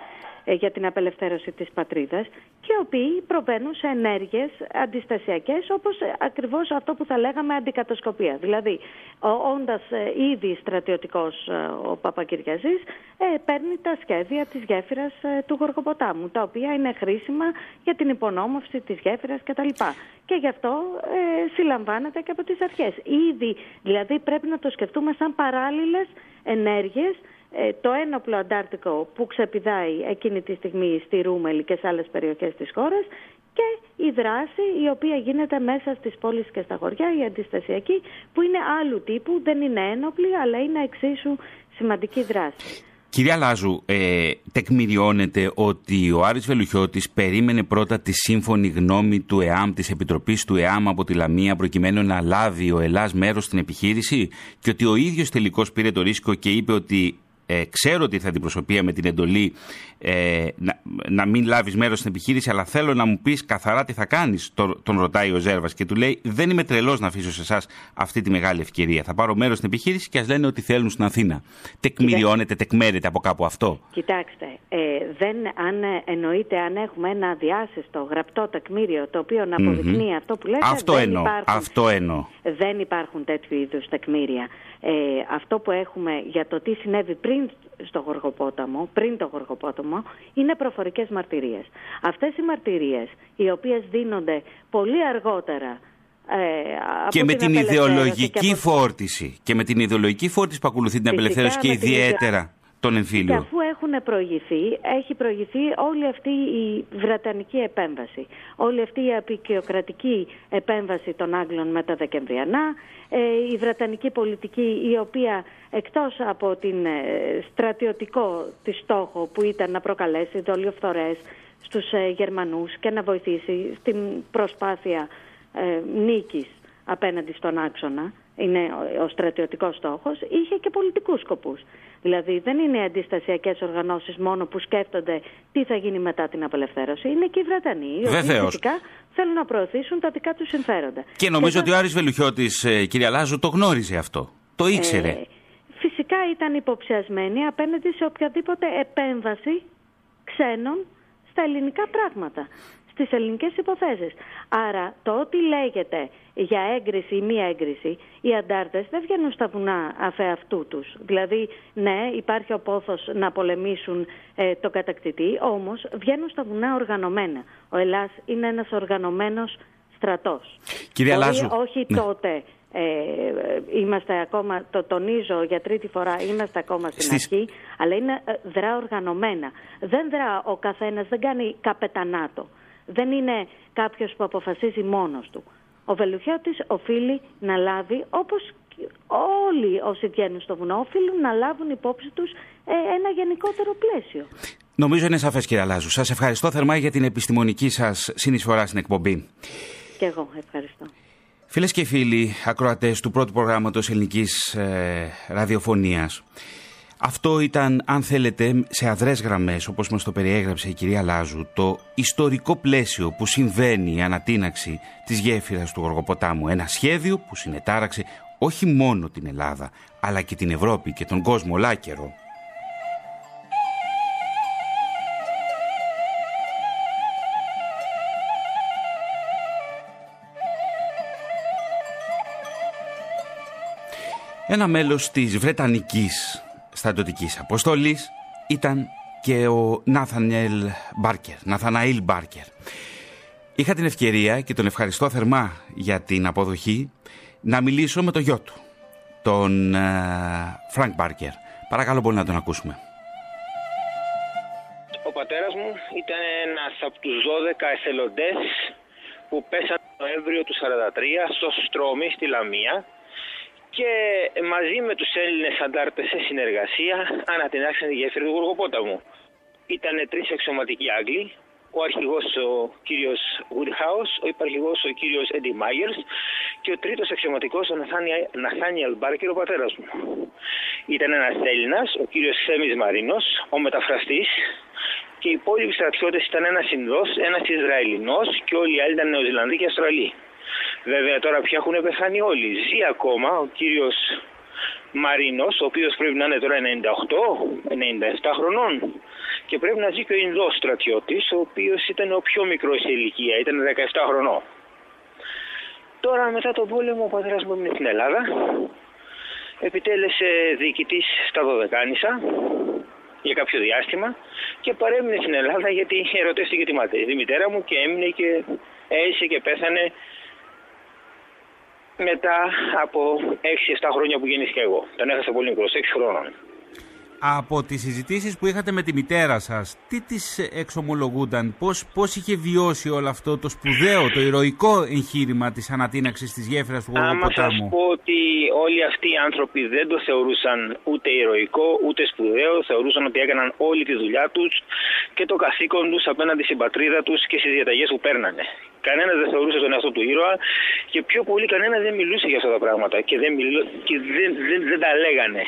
για την απελευθέρωση της πατρίδας και οι οποίοι προβαίνουν σε ενέργειες αντιστασιακές, όπως ακριβώς αυτό που θα λέγαμε αντικατοσκοπία. Δηλαδή, όντας ήδη στρατιωτικός ο Παπακυριαζής, παίρνει τα σχέδια της γέφυρας του Γοργοποτάμου, τα οποία είναι χρήσιμα για την υπονόμευση της γέφυρας κτλ. Και γι' αυτό συλλαμβάνεται και από τις αρχές. Ήδη, δηλαδή, πρέπει να το σκεφτούμε σαν παράλληλες ενέργειες, το ένοπλο αντάρτικο που ξεπηδάει εκείνη τη στιγμή στη Ρούμελη και σε άλλες περιοχές της χώρας και η δράση η οποία γίνεται μέσα στις πόλεις και στα χωριά, η αντιστασιακή, που είναι άλλου τύπου, δεν είναι ένοπλη αλλά είναι εξίσου σημαντική δράση. Κυρία Λάζου, τεκμηριώνεται ότι ο Άρης Βελουχιώτης περίμενε πρώτα τη σύμφωνη γνώμη του ΕΑΜ, της Επιτροπής του ΕΑΜ από τη Λαμία, προκειμένου να λάβει ο Ελλάς μέρος στην επιχείρηση, και ότι ο ίδιος τελικώς πήρε το ρίσκο και είπε ότι ξέρω ότι θα αντιπροσωπεία με την εντολή να μην λάβεις μέρος στην επιχείρηση, αλλά θέλω να μου πεις καθαρά τι θα κάνεις. Τον ρωτάει ο Ζέρβας και του λέει: δεν είμαι τρελός να αφήσω σε εσάς αυτή τη μεγάλη ευκαιρία. Θα πάρω μέρος στην επιχείρηση και ας λένε ότι θέλουν στην Αθήνα. Τεκμηριώνεται, τεκμέρεται από κάπου αυτό? Κοιτάξτε, εννοείται αν έχουμε ένα αδιάσυστο γραπτό τεκμήριο το οποίο να αποδεικνύει αυτό που λέτε. Αυτό εννοώ. Δεν υπάρχουν τέτοιου είδους τεκμήρια. Αυτό που έχουμε για το τι συνέβη πριν το Γοργοπόταμο, είναι προφορικές μαρτυρίες. Αυτές οι μαρτυρίες, οι οποίες δίνονται πολύ αργότερα και με την ιδεολογική φόρτιση και με την ιδεολογική φόρτιση που ακολουθεί την απελευθέρωση και ιδιαίτερα τον εμφύλιο. Και αφού έχει προηγηθεί όλη αυτή η βρετανική επέμβαση, όλη αυτή η απεικιοκρατική επέμβαση των Άγγλων με τα Δεκεμβριανά, η βρετανική πολιτική η οποία εκτός από την στρατιωτικό της στόχο που ήταν να προκαλέσει δολιοφθορές στους Γερμανούς και να βοηθήσει στην προσπάθεια νίκης απέναντι στον άξονα, είναι ο στρατιωτικός στόχος, είχε και πολιτικούς σκοπούς. Δηλαδή δεν είναι οι αντιστασιακές οργανώσεις μόνο που σκέφτονται τι θα γίνει μετά την απελευθέρωση, είναι και οι Βρετανοί, οι οποίοι φυσικά θέλουν να προωθήσουν τα δικά τους συμφέροντα. Και νομίζω ότι ο Άρης Βελουχιώτης, κυρία Λάζου, το γνώριζε αυτό, το ήξερε. Φυσικά ήταν υποψιασμένοι απέναντι σε οποιαδήποτε επέμβαση ξένων στα ελληνικά πράγματα, στις ελληνικές υποθέσεις. Άρα το ότι λέγεται για έγκριση ή μη έγκριση, οι αντάρτες δεν βγαίνουν στα βουνά αφεαυτού τους. Δηλαδή, ναι, υπάρχει ο πόθος να πολεμήσουν τον κατακτητή, όμως βγαίνουν στα βουνά οργανωμένα. Ο Ελλάς είναι ένας οργανωμένος στρατός. Κυρία Λάζου, όχι τότε. Είμαστε ακόμα, το τονίζω για τρίτη φορά, είμαστε ακόμα στην αρχή, αλλά είναι δρά οργανωμένα. Δεν δρά ο καθένας, δεν κάνει καπετανάτο. Δεν είναι κάποιος που αποφασίζει μόνος του. Ο Βελουχιώτης οφείλει να λάβει, όπως όλοι όσοι βγαίνουν στο βουνό, οφείλουν να λάβουν υπόψη τους ένα γενικότερο πλαίσιο. Νομίζω είναι σαφές, κυρία Λάζου. Σας ευχαριστώ θερμά για την επιστημονική σας συνεισφορά στην εκπομπή. Και εγώ ευχαριστώ. Φίλες και φίλοι ακροατές του πρώτου προγράμματος ελληνικής ραδιοφωνίας, αυτό ήταν, αν θέλετε, σε αδρές γραμμές, όπως μας το περιέγραψε η κυρία Λάζου, το ιστορικό πλαίσιο που συμβαίνει η ανατείναξη της γέφυρας του Γοργοποτάμου. Ένα σχέδιο που συνετάραξε όχι μόνο την Ελλάδα, αλλά και την Ευρώπη και τον κόσμο ολάκερο. Ένα μέλος της Βρετανικής στρατιωτικής αποστολής ήταν και ο Νάθαναήλ Μπάρκερ. Είχα την ευκαιρία και τον ευχαριστώ θερμά για την αποδοχή να μιλήσω με το γιο του, τον Φρανκ Μπάρκερ. Παρακαλώ πολύ να τον ακούσουμε. Ο πατέρας μου ήταν ένας από τους 12 εθελοντές που πέσαν τον Νοέμβριο του 1943 στο Στρώμι στη Λαμία και μαζί με τους Έλληνες αντάρτες σε συνεργασία ανατινάξαν τη γέφυρα του Γοργοπόταμου. Ήταν 3 αξιωματικοί Άγγλοι, ο αρχηγός ο κύριος Woodhouse, ο υπαρχηγός ο κύριος Eddie Myers και ο τρίτος αξιωματικός ο Ναθάνιελ Μπάρκερ, ο πατέρας μου. Ήταν ένας Έλληνας, ο κύριος Θέμης Μαρίνος, ο μεταφραστής, και οι υπόλοιποι στρατιώτες ήταν ένας Ινδός, ένας Ισραηλινός και όλοι οι άλλοι ήταν Νεοζηλανδοί και Αυστραλοί. Βέβαια τώρα πια έχουν πεθάνει όλοι. Ζει ακόμα ο κύριος Μαρίνος, ο οποίος πρέπει να είναι τώρα 98-97 χρονών, Και πρέπει να ζει και ο Ινδός στρατιώτης, ο οποίος ήταν ο πιο μικρός σε ηλικία, ήταν 17 χρονών. Τώρα μετά τον πόλεμο ο πατέρας μου έμεινε στην Ελλάδα, επιτέλεσε διοικητής στα Δωδεκάνησα για κάποιο διάστημα και παρέμεινε στην Ελλάδα γιατί ερωτεύτηκε τη μητέρα μου και έμεινε και έζησε και πέθανε μετά από 6-7 χρόνια που γεννήθηκα εγώ. Τον έχασα πολύ μικρός, 6 χρόνων. Από τις συζητήσεις που είχατε με τη μητέρα σας, τι της εξομολογούνταν, πώς είχε βιώσει όλο αυτό το σπουδαίο, το ηρωικό εγχείρημα της ανατείναξης της γέφυρας του Γοργοποτάμου? Άμα σας πω ότι όλοι αυτοί οι άνθρωποι δεν το θεωρούσαν ούτε ηρωικό ούτε σπουδαίο, θεωρούσαν ότι έκαναν όλη τη δουλειά τους και το καθήκον τους απέναντι στην πατρίδα τους και στις διαταγές που παίρνανε. Κανένας δεν θεωρούσε τον εαυτό του ήρωα και πιο πολύ κανένας δεν μιλούσε για αυτά τα πράγματα και δεν τα λέγανε.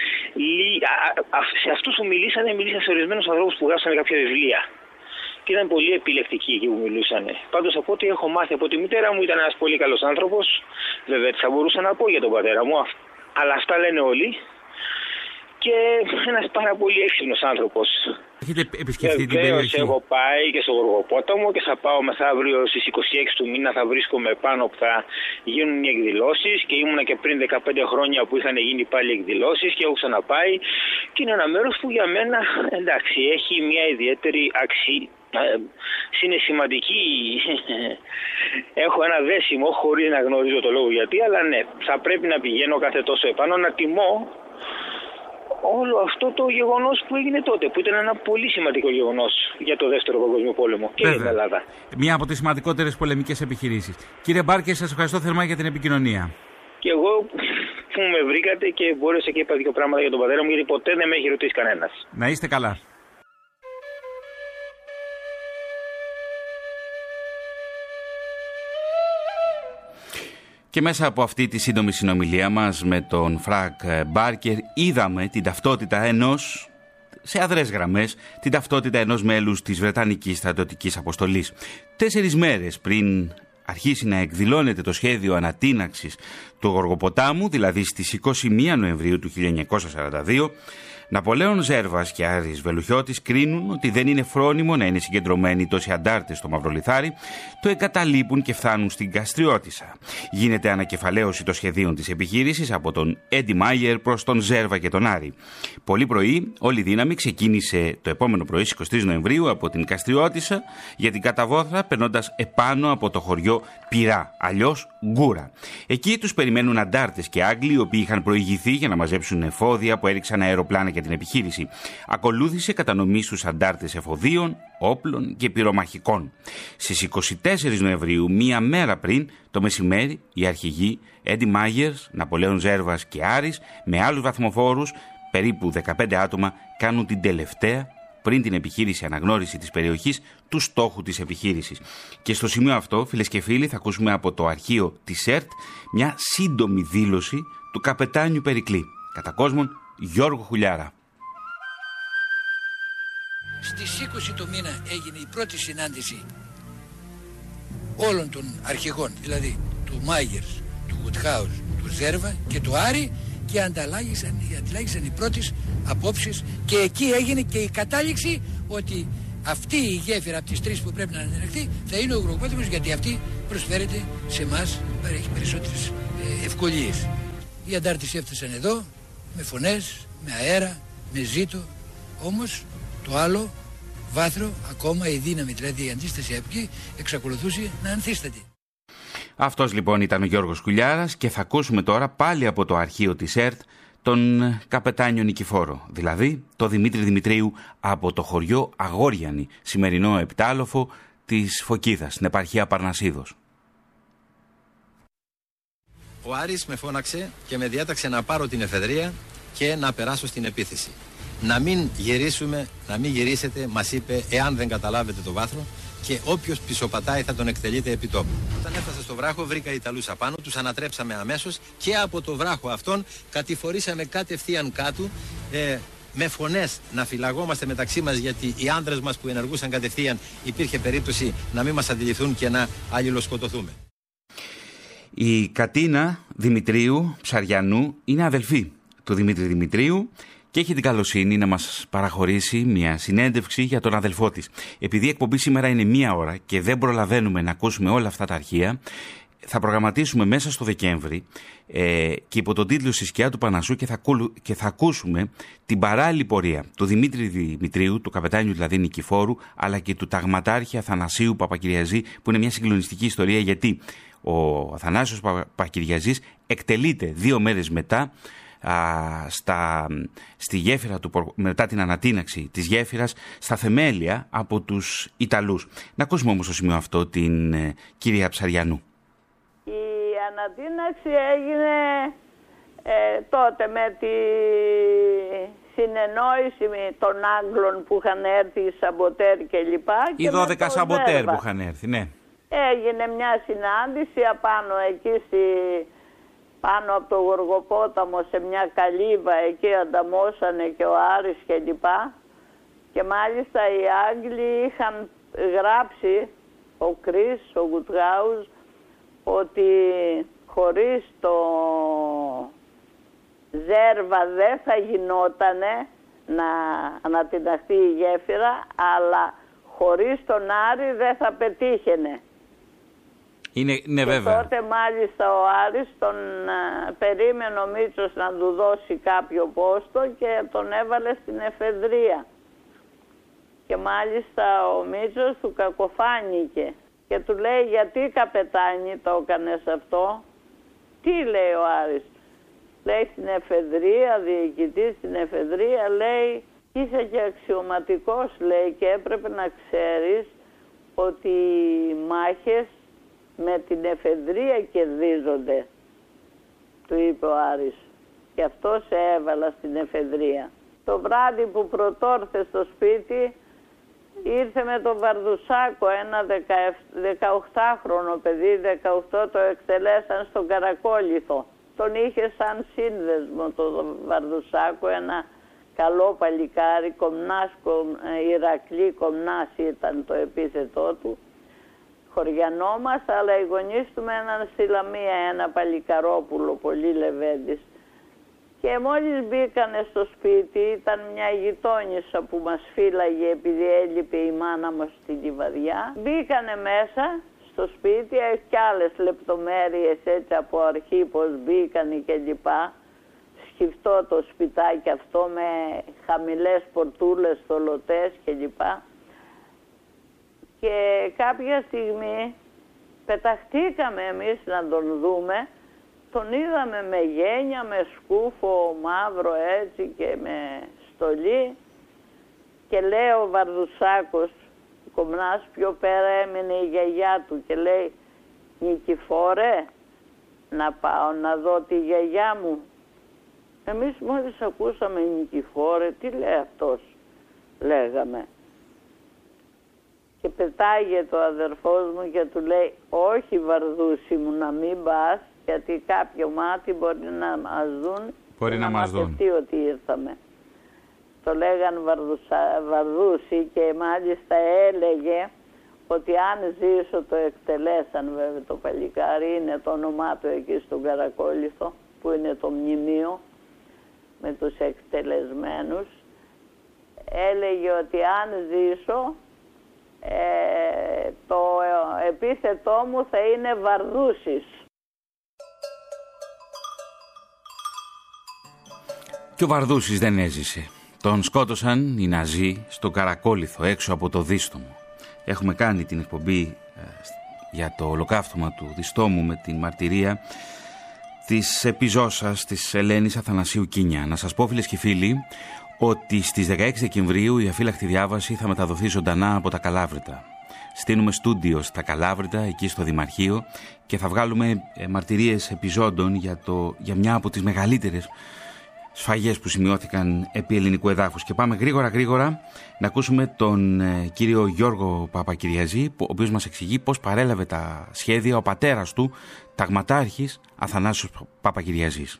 Σε αυτούς που μιλήσαν σε ορισμένους ανθρώπους που γράψανε κάποια βιβλία. Και ήταν πολύ επιλεκτικοί εκεί που μιλούσαν. Πάντως από ό,τι έχω μάθει από τη μητέρα μου, ήταν ένας πολύ καλός άνθρωπος. Βέβαια θα μπορούσα να πω για τον πατέρα μου, αλλά αυτά λένε όλοι. Και ένας πάρα πολύ έξυπνος άνθρωπος. Έχετε επισκεφτεί την περιοχή? Έχω πάει και στο Γοργοπόταμο και θα πάω μεθαύριο στις 26 του μήνα, θα βρίσκομαι πάνω που θα γίνουν οι εκδηλώσεις και ήμουνα και πριν 15 χρόνια που είχαν γίνει πάλι εκδηλώσεις και έχω ξαναπάει και είναι ένα μέρος που για μένα εντάξει έχει μια ιδιαίτερη αξία. Είναι σημαντική. Έχω ένα δέσιμο χωρίς να γνωρίζω το λόγο γιατί, αλλά ναι, θα πρέπει να πηγαίνω κάθε τόσο επάνω να τιμώ όλο αυτό το γεγονός που έγινε τότε, που ήταν ένα πολύ σημαντικό γεγονός για το Δεύτερο Παγκόσμιο Πόλεμο και για την Ελλάδα. Μία από τις σημαντικότερες πολεμικές επιχειρήσεις. Κύριε Μπάρκερ, σας ευχαριστώ θερμά για την επικοινωνία. Και εγώ που με βρήκατε και μπόρεσα και είπα δύο πράγματα για τον πατέρα μου, γιατί ποτέ δεν με έχει ρωτήσει κανένας. Να είστε καλά. Και μέσα από αυτή τη σύντομη συνομιλία μας με τον Φρανκ Μπάρκερ είδαμε την ταυτότητα ενός, σε αδρές γραμμές, την ταυτότητα ενός μέλους της Βρετανικής στρατιωτικής αποστολής. 4 μέρες πριν αρχίσει να εκδηλώνεται το σχέδιο ανατείναξης του Γοργοποτάμου, δηλαδή στις 21 Νοεμβρίου του 1942, Ναπολέων Ζέρβας και Άρης Βελουχιώτης κρίνουν ότι δεν είναι φρόνιμο να είναι συγκεντρωμένοι τόσοι αντάρτες στο Μαυρολιθάρι, το εγκαταλείπουν και φτάνουν στην Καστριώτισσα. Γίνεται ανακεφαλαίωση των σχεδίων της επιχείρησης από τον Έντι Μάιερ προς τον Ζέρβα και τον Άρη. Πολύ πρωί, όλη η δύναμη ξεκίνησε το επόμενο πρωί, 23 Νοεμβρίου, από την Καστριώτισσα για την καταβόθρα, περνώντας επάνω από το χωριό Πυρά, αλλιώς Γκούρα. Εκεί τους περιμένουν αντάρτες και Άγγλοι, οι οποίοι είχαν προηγηθεί για να μαζέψουν εφόδια που έριξαν αεροπλάνα για την επιχείρηση. Ακολούθησε κατανομή στους αντάρτες εφοδίων, όπλων και πυρομαχικών. Στις 24 Νοεμβρίου, μία μέρα πριν, το μεσημέρι, οι αρχηγοί Έντι Μάιερ, Ναπολέων Ζέρβας και Άρης, με άλλους βαθμοφόρους, περίπου 15 άτομα, κάνουν την τελευταία, πριν την επιχείρηση αναγνώριση της περιοχής, του στόχου της επιχείρησης. Και στο σημείο αυτό, φίλες και φίλοι, θα ακούσουμε από το αρχείο της ΕΡΤ μια σύντομη δήλωση του καπετάνιου Περικλή, κατά κόσμον Γιώργο Χουλιάρα. Στις 20 του μήνα έγινε η πρώτη συνάντηση όλων των αρχηγών, δηλαδή του Μάγερς, του Γουτχάους, του Ζέρβα και του Άρη, και αντιλάγησαν οι πρώτες απόψεις και εκεί έγινε και η κατάληξη ότι αυτή η γέφυρα από τις 3 που πρέπει να ανατιναχθεί θα είναι ο Γοργοπόταμος, γιατί αυτή προσφέρεται σε εμάς, έχει περισσότερες ευκολίες. Οι αντάρτες έφτασαν εδώ με φωνές, με αέρα, με ζήτο, όμως το άλλο βάθρο, ακόμα η δύναμη, δηλαδή η αντίσταση από εκεί, εξακολουθούσε να ανθίσταται. Αυτός λοιπόν ήταν ο Γιώργος Χουλιάρας και θα ακούσουμε τώρα πάλι από το αρχείο της ΕΡΤ τον καπετάνιο Νικηφόρο, δηλαδή το Δημήτρη Δημητρίου από το χωριό Αγόριανη, σημερινό επτάλοφο της Φωκίδας, στην επαρχία Παρνασίδος. Ο Άρης με φώναξε και με διάταξε να πάρω την εφεδρεία και να περάσω στην επίθεση. Να μην γυρίσετε, μας είπε, εάν δεν καταλάβετε το βάθρο, και όποιος πισωπατάει θα τον εκτελείτε επί τόπου. Όταν έφτασα στο βράχο, βρήκα Ιταλούς απάνω, τους ανατρέψαμε αμέσως και από το βράχο αυτόν κατηφορήσαμε κατευθείαν κάτω, με φωνές να φυλαγόμαστε μεταξύ μας, γιατί οι άντρες μας που ενεργούσαν κατευθείαν υπήρχε περίπτωση να μην μας αντιληφθούν και να αλληλοσκοτωθούμε. Η Κατίνα Δημητρίου Ψαριανού είναι αδελφή του Δημήτρη Δημητρίου και έχει την καλοσύνη να μας παραχωρήσει μια συνέντευξη για τον αδελφό της. Επειδή η εκπομπή σήμερα είναι 1 ώρα και δεν προλαβαίνουμε να ακούσουμε όλα αυτά τα αρχεία, θα προγραμματίσουμε μέσα στο Δεκέμβρη και υπό τον τίτλο «Στη σκιά του Πανασού» και θα ακούσουμε την παράλληλη πορεία του Δημήτρη Δημητρίου, του καπετάνιου δηλαδή Νικηφόρου, αλλά και του ταγματάρχη Αθανασίου Παπακυριαζή, που είναι μια συγκλονιστική ιστορία, γιατί ο Αθανάσιος Παπακυριαζής εκτελείται 2 μέρες μετά στη γέφυρα μετά την ανατείναξη της γέφυρας στα θεμέλια από τους Ιταλούς. Να ακούσουμε όμως στο σημείο αυτό την κυρία Ψαριανού. Η ανατείναξη έγινε τότε με τη συνεννόηση των Άγγλων που είχαν έρθει, οι Σαμποτέρ και λοιπά. Οι 12 Σαμποτέρ που είχαν έρθει, ναι. Έγινε μια συνάντηση απάνω εκεί πάνω από το Γοργοπόταμο σε μια καλύβα, εκεί ανταμώσανε και ο Άρης και λοιπά. Και μάλιστα οι Άγγλοι είχαν γράψει, ο Κρίς, ο Γουτγάους, ότι χωρίς το Ζέρβα δεν θα γινότανε να ανατιναχθεί η γέφυρα, αλλά χωρίς τον Άρη δεν θα πετύχαινε. Είναι βέβαια. Τότε μάλιστα ο Άρης τον περίμενε ο Μήτσος να του δώσει κάποιο πόστο και τον έβαλε στην εφεδρεία. Και μάλιστα ο Μήτσος του κακοφάνηκε και του λέει, γιατί καπετάνι το έκανες αυτό? Τι λέει ο Άρης? Λέει, στην εφεδρεία, διοικητής στην εφεδρεία, λέει, είσαι και αξιωματικός, λέει, και έπρεπε να ξέρεις ότι οι μάχες με την εφεδρεία κερδίζονται, του είπε ο Άρης. Και αυτό σε έβαλα στην εφεδρεία. Το βράδυ που πρωτόρθε στο σπίτι, ήρθε με τον Βαρδουσάκο, ένα 18χρονο παιδί, 18, το εκτελέσαν στον Καρακόλιθο. Τον είχε σαν σύνδεσμο τον Βαρδουσάκο, ένα καλό παλικάρι, Ηρακλή Κομνάς ήταν το επίθετό του. Χωριανό μας, αλλά οι γονείς του μέναν στη Λαμία, ένα παλικαρόπουλο, πολύ λεβέντης. Και μόλις μπήκανε στο σπίτι, ήταν μια γειτόνισσα που μας φύλαγε επειδή έλειπε η μάνα μας στη Λιβαδιά. Μπήκανε μέσα στο σπίτι, έχει κι άλλες λεπτομέρειες έτσι από αρχή πως μπήκανε και λοιπά. Σκυφτό το σπιτάκι αυτό με χαμηλές πορτούλες, θολωτές και λοιπά. Και κάποια στιγμή πεταχτήκαμε εμείς να τον δούμε. Τον είδαμε με γένια, με σκούφο μαύρο έτσι και με στολή. Και λέει ο Βαρδουσάκος, ο Κομνάς, πιο πέρα έμεινε η γιαγιά του και λέει, Νικηφόρε, να πάω να δω τη γιαγιά μου? Εμείς μόλις ακούσαμε Νικηφόρε, τι λέει αυτός, λέγαμε. Και πετάγεται ο αδερφός μου και του λέει, όχι Βαρδούση μου, να μην πας, γιατί κάποιο μάτι μπορεί να μας δουν, μπορεί να μας δουν ότι ήρθαμε. Το λέγαν Βαρδούση και μάλιστα έλεγε ότι αν ζήσω, το εκτελέσαν βέβαια το παλικάρι, είναι το όνομά του εκεί στον Καρακόλιθο, που είναι το μνημείο με τους εκτελεσμένους. Έλεγε ότι αν ζήσω, το επίθετό μου θα είναι Βαρδούσης. Και ο Βαρδούσης δεν έζησε. Τον σκότωσαν οι Ναζί στο Καρακόλιθο, έξω από το Δίστομο. Έχουμε κάνει την εκπομπή για το ολοκαύτωμα του Διστόμου με την μαρτυρία της επιζώσας της Ελένης Αθανασίου Κίνια. Να σας πω, φίλες και φίλοι, ότι στις 16 Δεκεμβρίου η αφύλακτη διάβαση θα μεταδοθεί ζωντανά από τα Καλάβρητα. Στείνουμε στούντιο στα Καλάβρητα, εκεί στο Δημαρχείο, και θα βγάλουμε μαρτυρίες επιζώντων για μια από τις μεγαλύτερες σφαγές που σημειώθηκαν επί ελληνικού εδάφους. Και πάμε γρήγορα να ακούσουμε τον κύριο Γιώργο Παπακυριαζή, ο οποίος μας εξηγεί πώς παρέλαβε τα σχέδια ο πατέρας του, ταγματάρχης Αθανάσιος Παπακυριαζής.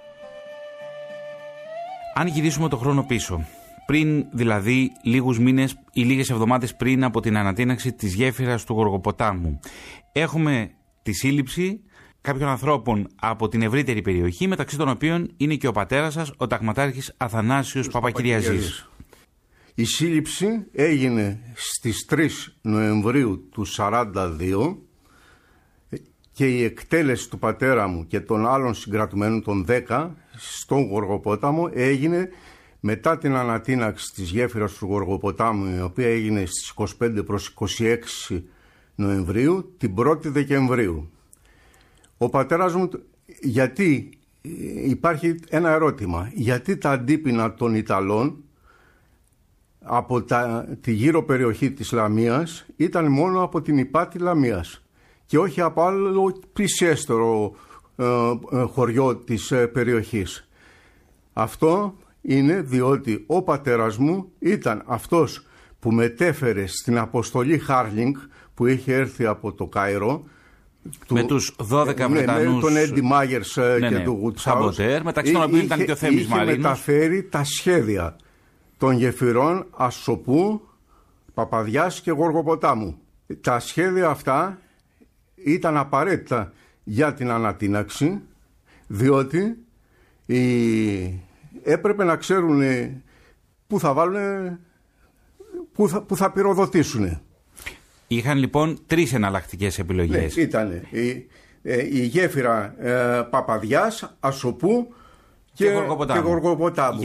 Αν γυρίσουμε το χρόνο πίσω, πριν δηλαδή λίγους μήνες ή λίγες εβδομάδες πριν από την ανατείναξη της γέφυρας του Γοργοποτάμου, έχουμε τη σύλληψη κάποιων ανθρώπων από την ευρύτερη περιοχή, μεταξύ των οποίων είναι και ο πατέρας σας, ο ταγματάρχης Αθανάσιος Παπακυριαζής. Η σύλληψη έγινε στις 3 Νοεμβρίου του 1942 και η εκτέλεση του πατέρα μου και των άλλων συγκρατουμένων των 10 στον Γοργοπόταμο έγινε μετά την ανατείναξη της γέφυρας του Γοργοποτάμου, η οποία έγινε στις 25 προς 26 Νοεμβρίου, την 1η Δεκεμβρίου. Ο πατέρας μου, γιατί υπάρχει ένα ερώτημα, γιατί τα αντίπεινα των Ιταλών από τη γύρω περιοχή της Λαμίας ήταν μόνο από την Ιπάτη Λαμίας και όχι από άλλο πλησιέστερο χωριό της περιοχής. Αυτό είναι διότι ο πατέρας μου ήταν αυτός που μετέφερε στην αποστολή Χάρλινγκ που είχε έρθει από το Κάιρο με τους 12 Βρετανούς, με τον Έντι Μάγερς και τον Γουτσάους, μεταξύ των οποίων ήταν και ο Θέμης Μαρίνος. Είχε μεταφέρει τα σχέδια των γεφυρών Ασσοπού, Παπαδιάς και Γοργοποτάμου. Τα σχέδια αυτά ήταν απαραίτητα για την ανατείναξη, διότι έπρεπε να ξέρουν πού θα βάλουν, πού θα πυροδοτήσουν. Είχαν λοιπόν 3 εναλλακτικές επιλογές. Ναι, ήταν η γέφυρα Παπαδιάς, Ασσοπού και Γοργοποτάμου.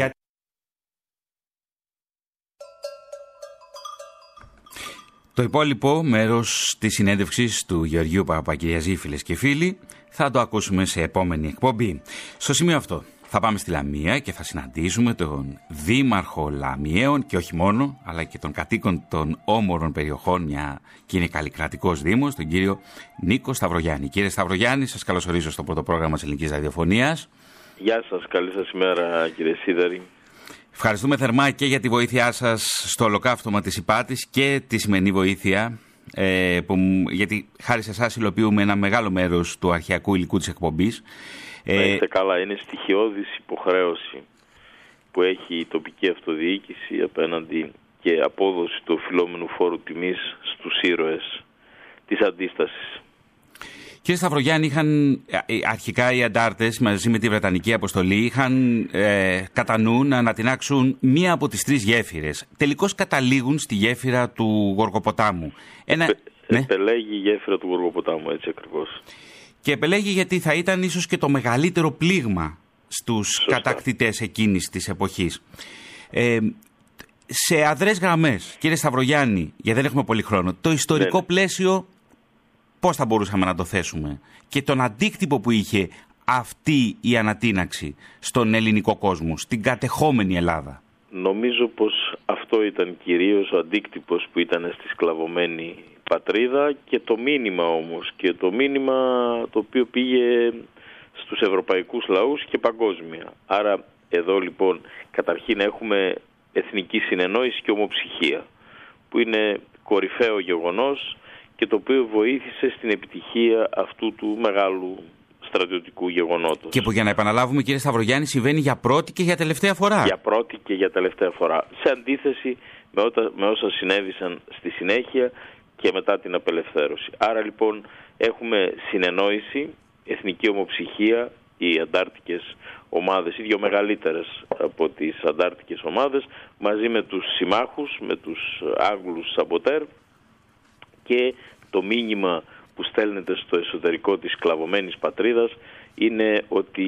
Το υπόλοιπο μέρος της συνέντευξης του Γεωργίου Παπακυριαζή, φίλες και φίλοι, θα το ακούσουμε σε επόμενη εκπομπή. Στο σημείο αυτό θα πάμε στη Λαμία και θα συναντήσουμε τον δήμαρχο Λαμιαίων και όχι μόνο, αλλά και των κατοίκων των όμορων περιοχών, μια και είναι καλλικρατικός δήμος, τον κύριο Νίκο Σταυρογιάννη. Κύριε Σταυρογιάννη, σας καλωσορίζω στο πρώτο πρόγραμμα της Ελληνικής Ραδιοφωνίας. Γεια σας, καλή σας ημέρα κύριε Σίδερη. Ευχαριστούμε θερμά και για τη βοήθειά σας στο ολοκαύτωμα της Ιπάτης και τη σημερινή βοήθεια, γιατί χάρη σε εσάς υλοποιούμε ένα μεγάλο μέρος του αρχαιακού υλικού της εκπομπής. Να είστε καλά, είναι στοιχειώδης υποχρέωση που έχει η τοπική αυτοδιοίκηση απέναντι και απόδοση του οφειλόμενου φόρου τιμής στους ήρωες της αντίστασης. Κύριε Σταυρογιάννη, είχαν αρχικά οι αντάρτες μαζί με τη Βρετανική αποστολή είχαν κατά νου να ανατινάξουν μία από τις 3 γέφυρες. Τελικώς καταλήγουν στη γέφυρα του Γοργοποτάμου. Επελέγει η γέφυρα του Γοργοποτάμου, έτσι ακριβώς. Και επελέγει γιατί θα ήταν ίσως και το μεγαλύτερο πλήγμα στους κατακτητές εκείνης της εποχής. Σε αδρές γραμμές, κύριε Σταυρογιάννη, γιατί δεν έχουμε πολύ χρόνο, το ιστορικό πλαίσιο πώς θα μπορούσαμε να το θέσουμε και τον αντίκτυπο που είχε αυτή η ανατείναξη στον ελληνικό κόσμο, στην κατεχόμενη Ελλάδα. Νομίζω πως αυτό ήταν κυρίως ο αντίκτυπος που ήταν στη σκλαβωμένη πατρίδα και το μήνυμα όμως, και το μήνυμα το οποίο πήγε στους ευρωπαϊκούς λαούς και παγκόσμια. Άρα εδώ λοιπόν καταρχήν έχουμε εθνική συνεννόηση και ομοψυχία, που είναι κορυφαίο γεγονός και το οποίο βοήθησε στην επιτυχία αυτού του μεγάλου στρατιωτικού γεγονότος. Και που, για να επαναλάβουμε κύριε Σταυρογιάννη, συμβαίνει για πρώτη και για τελευταία φορά. Για πρώτη και για τελευταία φορά. Σε αντίθεση με όσα συνέβησαν στη συνέχεια και μετά την απελευθέρωση. Άρα λοιπόν έχουμε συνεννόηση, εθνική ομοψυχία, οι αντάρτικες ομάδες, οι 2 μεγαλύτερες από τις αντάρτικες ομάδες, μαζί με τους συμμάχους, με τους Άγγλους Σαμποτέρ, και το μήνυμα που στέλνεται στο εσωτερικό της σκλαβωμένης πατρίδας είναι ότι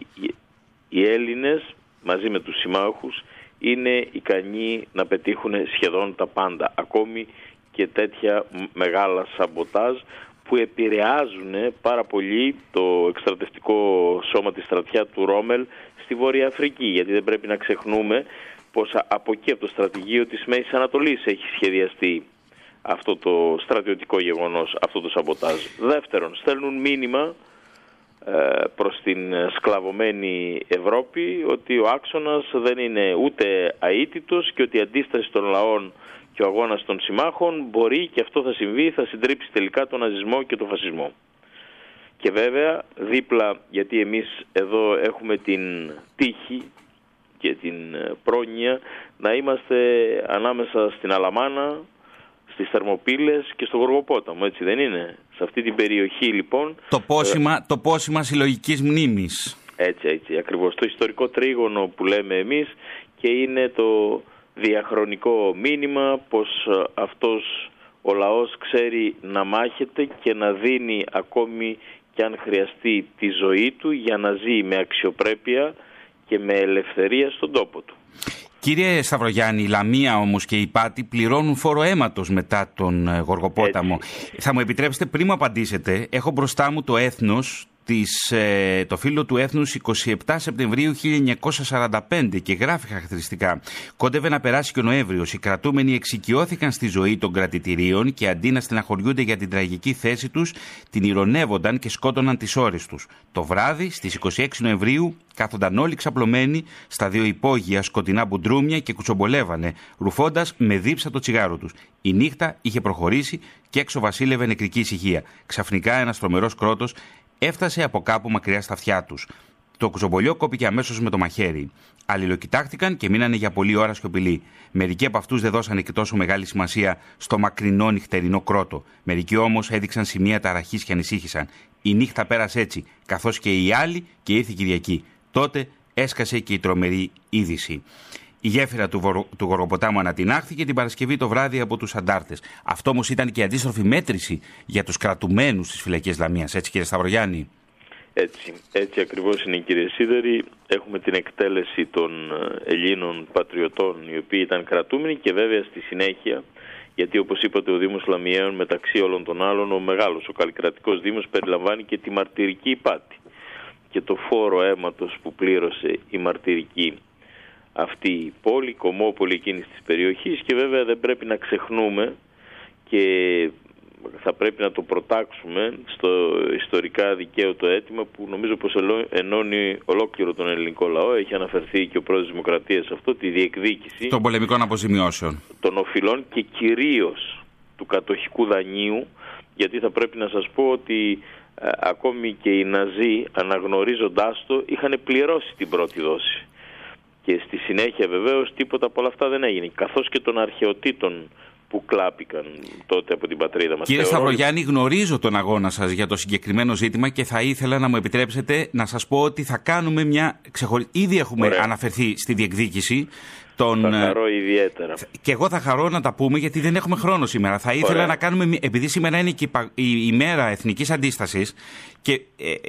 οι Έλληνες μαζί με τους συμμάχους είναι ικανοί να πετύχουν σχεδόν τα πάντα, ακόμη και τέτοια μεγάλα σαμποτάζ που επηρεάζουν πάρα πολύ το εκστρατευτικό σώμα της στρατιά του Ρόμελ στη Βόρεια Αφρική, γιατί δεν πρέπει να ξεχνούμε πως από εκεί, από το στρατηγείο της Μέσης Ανατολής, έχει σχεδιαστεί αυτό το στρατιωτικό γεγονός, αυτό το σαμποτάζ. Δεύτερον, στέλνουν μήνυμα προς την σκλαβωμένη Ευρώπη ότι ο άξονας δεν είναι ούτε αίτητος και ότι η αντίσταση των λαών και ο αγώνας των συμμάχων μπορεί, και αυτό θα συμβεί, θα συντρίψει τελικά τον ναζισμό και τον φασισμό. Και βέβαια δίπλα, γιατί εμείς εδώ έχουμε την τύχη και την πρόνοια να είμαστε ανάμεσα στην Αλαμάνα, στις Θερμοπύλες και στο Γοργοπόταμο, έτσι δεν είναι? Σε αυτή την περιοχή λοιπόν... Το πόσημα συλλογικής μνήμης. Έτσι, ακριβώς. Το ιστορικό τρίγωνο που λέμε εμείς, και είναι το διαχρονικό μήνυμα πως αυτός ο λαός ξέρει να μάχεται και να δίνει ακόμη και αν χρειαστεί τη ζωή του για να ζει με αξιοπρέπεια και με ελευθερία στον τόπο του. Κύριε Σταυρογιάννη, η Λαμία όμως και η Πάτη πληρώνουν φόρο αίματος μετά τον Γοργοπόταμο. Θα μου επιτρέψετε, πριν μου απαντήσετε, έχω μπροστά μου το έθνος, το φύλλο του έθνους 27 Σεπτεμβρίου 1945 και γράφει χαρακτηριστικά: κόντευε να περάσει και ο Νοέμβριος. Οι κρατούμενοι εξοικειώθηκαν στη ζωή των κρατητηρίων και αντί να στεναχωριούνται για την τραγική θέση τους, την ηρωνεύονταν και σκότωναν τις ώρες τους. Το βράδυ, στις 26 Νοεμβρίου, κάθονταν όλοι ξαπλωμένοι στα δύο υπόγεια σκοτεινά μπουντρούμια και κουτσομπολεύανε, ρουφώντας με δίψα το τσιγάρο τους. Η νύχτα είχε προχωρήσει και έξω βασίλευε νεκρική ησυχία. Ξαφνικά ένας τρομερός κρότος έφτασε από κάπου μακριά στα αυτιά τους. Το κουτσομπολιό κόπηκε αμέσως με το μαχαίρι. Αλληλοκοιτάχτηκαν και μείνανε για πολλή ώρα σιωπηλοί. Μερικοί από αυτούς δεν δώσανε και τόσο μεγάλη σημασία στο μακρινό νυχτερινό κρότο. Μερικοί όμως έδειξαν σημεία ταραχής και ανησύχησαν. Η νύχτα πέρασε έτσι, καθώς και οι άλλοι, και ήρθε η Κυριακή. Τότε έσκασε και η τρομερή είδηση. Η γέφυρα του Γοργοποτάμου ανατινάχθηκε την Παρασκευή το βράδυ από τους αντάρτες. Αυτό όμως ήταν και η αντίστροφη μέτρηση για τους κρατουμένους στις φυλακές Λαμίας. Έτσι, κύριε Σταυρογιάννη? Έτσι ακριβώς είναι, κύριε Σίδερη. Έχουμε την εκτέλεση των Ελλήνων πατριωτών οι οποίοι ήταν κρατούμενοι, και βέβαια στη συνέχεια, γιατί όπως είπατε ο Δήμος Λαμιαίων, μεταξύ όλων των άλλων, ο μεγάλος, ο καλλικρατικός Δήμος, περιλαμβάνει και τη μαρτυρική Πάτη και το φόρο αίματος που πλήρωσε η μαρτυρική αυτή η πόλη, κομμόπολη εκείνης της περιοχής. Και βέβαια δεν πρέπει να ξεχνούμε, και θα πρέπει να το προτάξουμε στο ιστορικά δικαίωτο αίτημα που νομίζω πως ενώνει ολόκληρο τον ελληνικό λαό. Έχει αναφερθεί και ο πρόεδρος της Δημοκρατίας σε αυτό, τη διεκδίκηση των πολεμικών αποζημιώσεων, των οφειλών και κυρίως του κατοχικού δανείου, γιατί θα πρέπει να σας πω ότι ακόμη και οι Ναζί, αναγνωρίζοντάς το, είχαν πληρώσει την πρώτη δόση. Και στη συνέχεια βεβαίως τίποτα από όλα αυτά δεν έγινε, καθώς και των αρχαιοτήτων που κλάπηκαν τότε από την πατρίδα μας. Κύριε Σταυρογιάννη, γνωρίζω τον αγώνα σας για το συγκεκριμένο ζήτημα και θα ήθελα να μου επιτρέψετε να σας πω ότι θα κάνουμε μια ξεχωριστή. Ήδη έχουμε αναφερθεί στη διεκδίκηση. Θα χαρώ ιδιαίτερα. Και εγώ θα χαρώ να τα πούμε, γιατί δεν έχουμε χρόνο σήμερα. Θα ήθελα να κάνουμε, επειδή σήμερα είναι και η ημέρα εθνικής αντίστασης και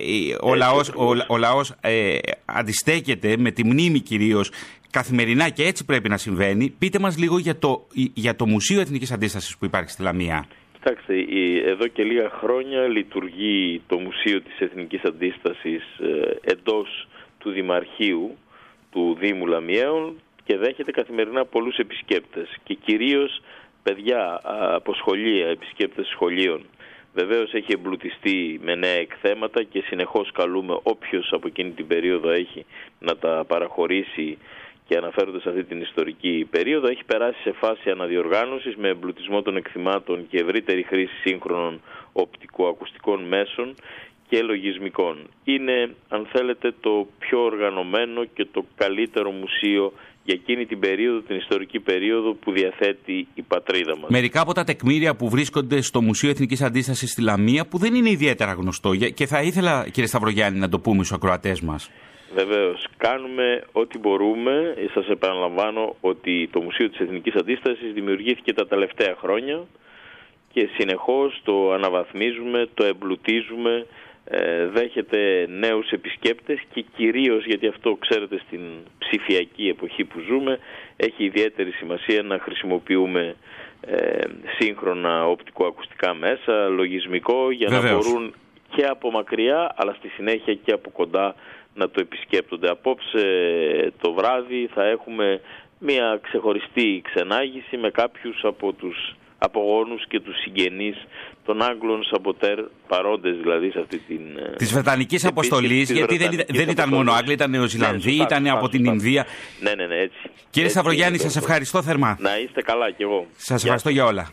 ο λαός αντιστέκεται με τη μνήμη κυρίως καθημερινά, και έτσι πρέπει να συμβαίνει. Πείτε μας λίγο για το Μουσείο Εθνικής Αντίστασης που υπάρχει στη Λαμία. Κοιτάξτε, εδώ και λίγα χρόνια λειτουργεί το Μουσείο της Εθνικής Αντίστασης εντός του Δημαρχείου του Δήμου Λαμιαίων και δέχεται καθημερινά πολλούς επισκέπτες και κυρίως παιδιά από σχολεία, επισκέπτες σχολείων. Βεβαίως έχει εμπλουτιστεί με νέα εκθέματα και συνεχώς καλούμε όποιος από εκείνη την περίοδο έχει να τα παραχωρήσει, και αναφέρονται σε αυτή την ιστορική περίοδο. Έχει περάσει σε φάση αναδιοργάνωσης με εμπλουτισμό των εκθυμάτων και ευρύτερη χρήση σύγχρονων οπτικοακουστικών μέσων και λογισμικών. Είναι, αν θέλετε, το πιο οργανωμένο και το καλύτερο μουσείο για εκείνη την περίοδο, την ιστορική περίοδο που διαθέτει η πατρίδα μας. Μερικά από τα τεκμήρια που βρίσκονται στο Μουσείο Εθνικής Αντίστασης στη Λαμία, που δεν είναι ιδιαίτερα γνωστό, και θα ήθελα, κύριε Σταυρογιάννη, να το πούμε στους ακροατές μας. Βεβαίως, κάνουμε ό,τι μπορούμε. Σας επαναλαμβάνω ότι το Μουσείο της Εθνικής Αντίστασης δημιουργήθηκε τα τελευταία χρόνια και συνεχώς το αναβαθμίζουμε, το εμπλουτίζουμε, δέχεται νέους επισκέπτες και κυρίως, γιατί αυτό ξέρετε στην ψηφιακή εποχή που ζούμε, έχει ιδιαίτερη σημασία να χρησιμοποιούμε σύγχρονα οπτικοακουστικά μέσα, λογισμικό, για να μπορούν και από μακριά αλλά στη συνέχεια και από κοντά να το επισκέπτονται. Απόψε το βράδυ θα έχουμε μια ξεχωριστή ξενάγηση με κάποιους από τους απογόνους και τους συγγενείς των Άγγλων Σαμποτέρ, παρόντες δηλαδή σε αυτή την... της Βρετανικής αποστολής, γιατί δεν ήταν μόνο Άγγλοι, ήταν Νεοζηλανδοί, ήταν από την Ινδία. Ναι, έτσι. Κύριε Σταυρογιάννη, σας ευχαριστώ θερμά. Να είστε καλά κι εγώ. Σας ευχαριστώ για όλα.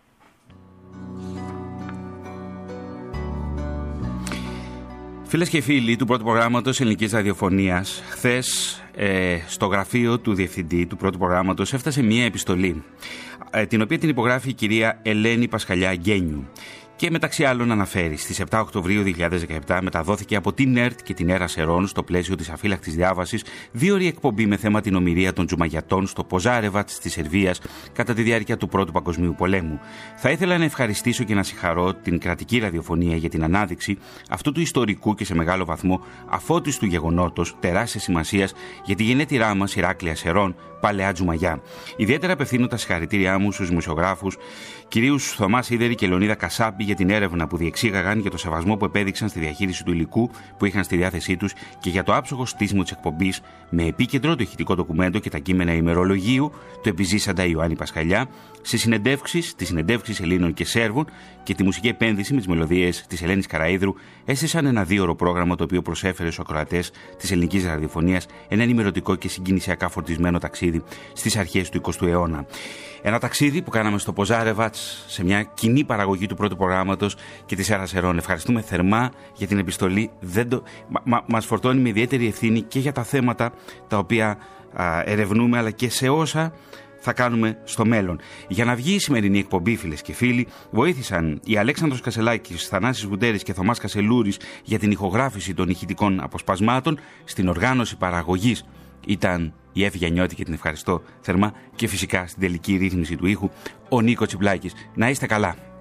Φίλες και φίλοι του πρώτου προγράμματος Ελληνικής Ραδιοφωνίας, χθες στο γραφείο του διευθυντή του πρώτου προγράμματος έφτασε μία επιστολή, την οποία την υπογράφει η κυρία Ελένη Πασχαλιά Γκένιου. Και μεταξύ άλλων αναφέρει, στις 7 Οκτωβρίου 2017 μεταδόθηκε από την ΕΡΤ και την Έρα Σερών στο πλαίσιο της αφύλακτης διάβασης 2ωρη εκπομπή με θέμα την ομηρία των Τζουμαγιατών στο Ποζάρεβατς της Σερβίας κατά τη διάρκεια του Πρώτου Παγκοσμίου Πολέμου. Θα ήθελα να ευχαριστήσω και να συγχαρώ την κρατική ραδιοφωνία για την ανάδειξη αυτού του ιστορικού και σε μεγάλο βαθμό αφώτιστου γεγονότος τεράστιας σημασίας για τη γενέτειρά μας Ηράκλεια Σερών, παλαιά Τζουμαγιά. Ιδιαίτερα απευθύνω τα συγχαρητήριά μου στους δημοσιογράφους κυρίους Θωμά Σίδερη και Λεωνίδα Κασάμπη για την έρευνα που διεξήγαγαν, για το σεβασμό που επέδειξαν στη διαχείριση του υλικού που είχαν στη διάθεσή τους και για το άψογο στήσιμο της εκπομπής με επίκεντρο το ηχητικό ντοκουμέντο και τα κείμενα ημερολογίου του επιζήσαντα Ιωάννη Πασχαλιά, στις συνεντεύξεις Ελλήνων και Σέρβων και τη μουσική επένδυση με τις μελωδίες της Ελένης Καραΐδρου έστησαν ένα 2ωρο πρόγραμμα το οποίο προσέφερε στους ακροατές της ελληνικής ραδιοφωνίας ένα ενημερωτικό και συγκινησιακά φορτισμένο ταξίδι στις αρχές του 20ου αιώνα. Ένα ταξίδι που κάναμε στο Ποζάρεβατς σε μια κοινή παραγωγή του πρώτου προγράμματος και της Έρας Σερών. Ευχαριστούμε θερμά για την επιστολή. Μας φορτώνει με ιδιαίτερη ευθύνη και για τα θέματα τα οποία ερευνούμε, αλλά και σε όσα θα κάνουμε στο μέλλον. Για να βγει η σημερινή εκπομπή, φίλες και φίλοι, βοήθησαν οι Αλέξανδρος Κασελάκης, Θανάσης Βουντέρης και Θωμάς Κασελούρης για την ηχογράφηση των ηχητικών αποσπασμάτων. Στην οργάνωση παραγωγής ήταν η Εύη Γιαννιώτη και την ευχαριστώ θερμά, και φυσικά στην τελική ρύθμιση του ήχου ο Νίκο Τσιπλάκης. Να είστε καλά.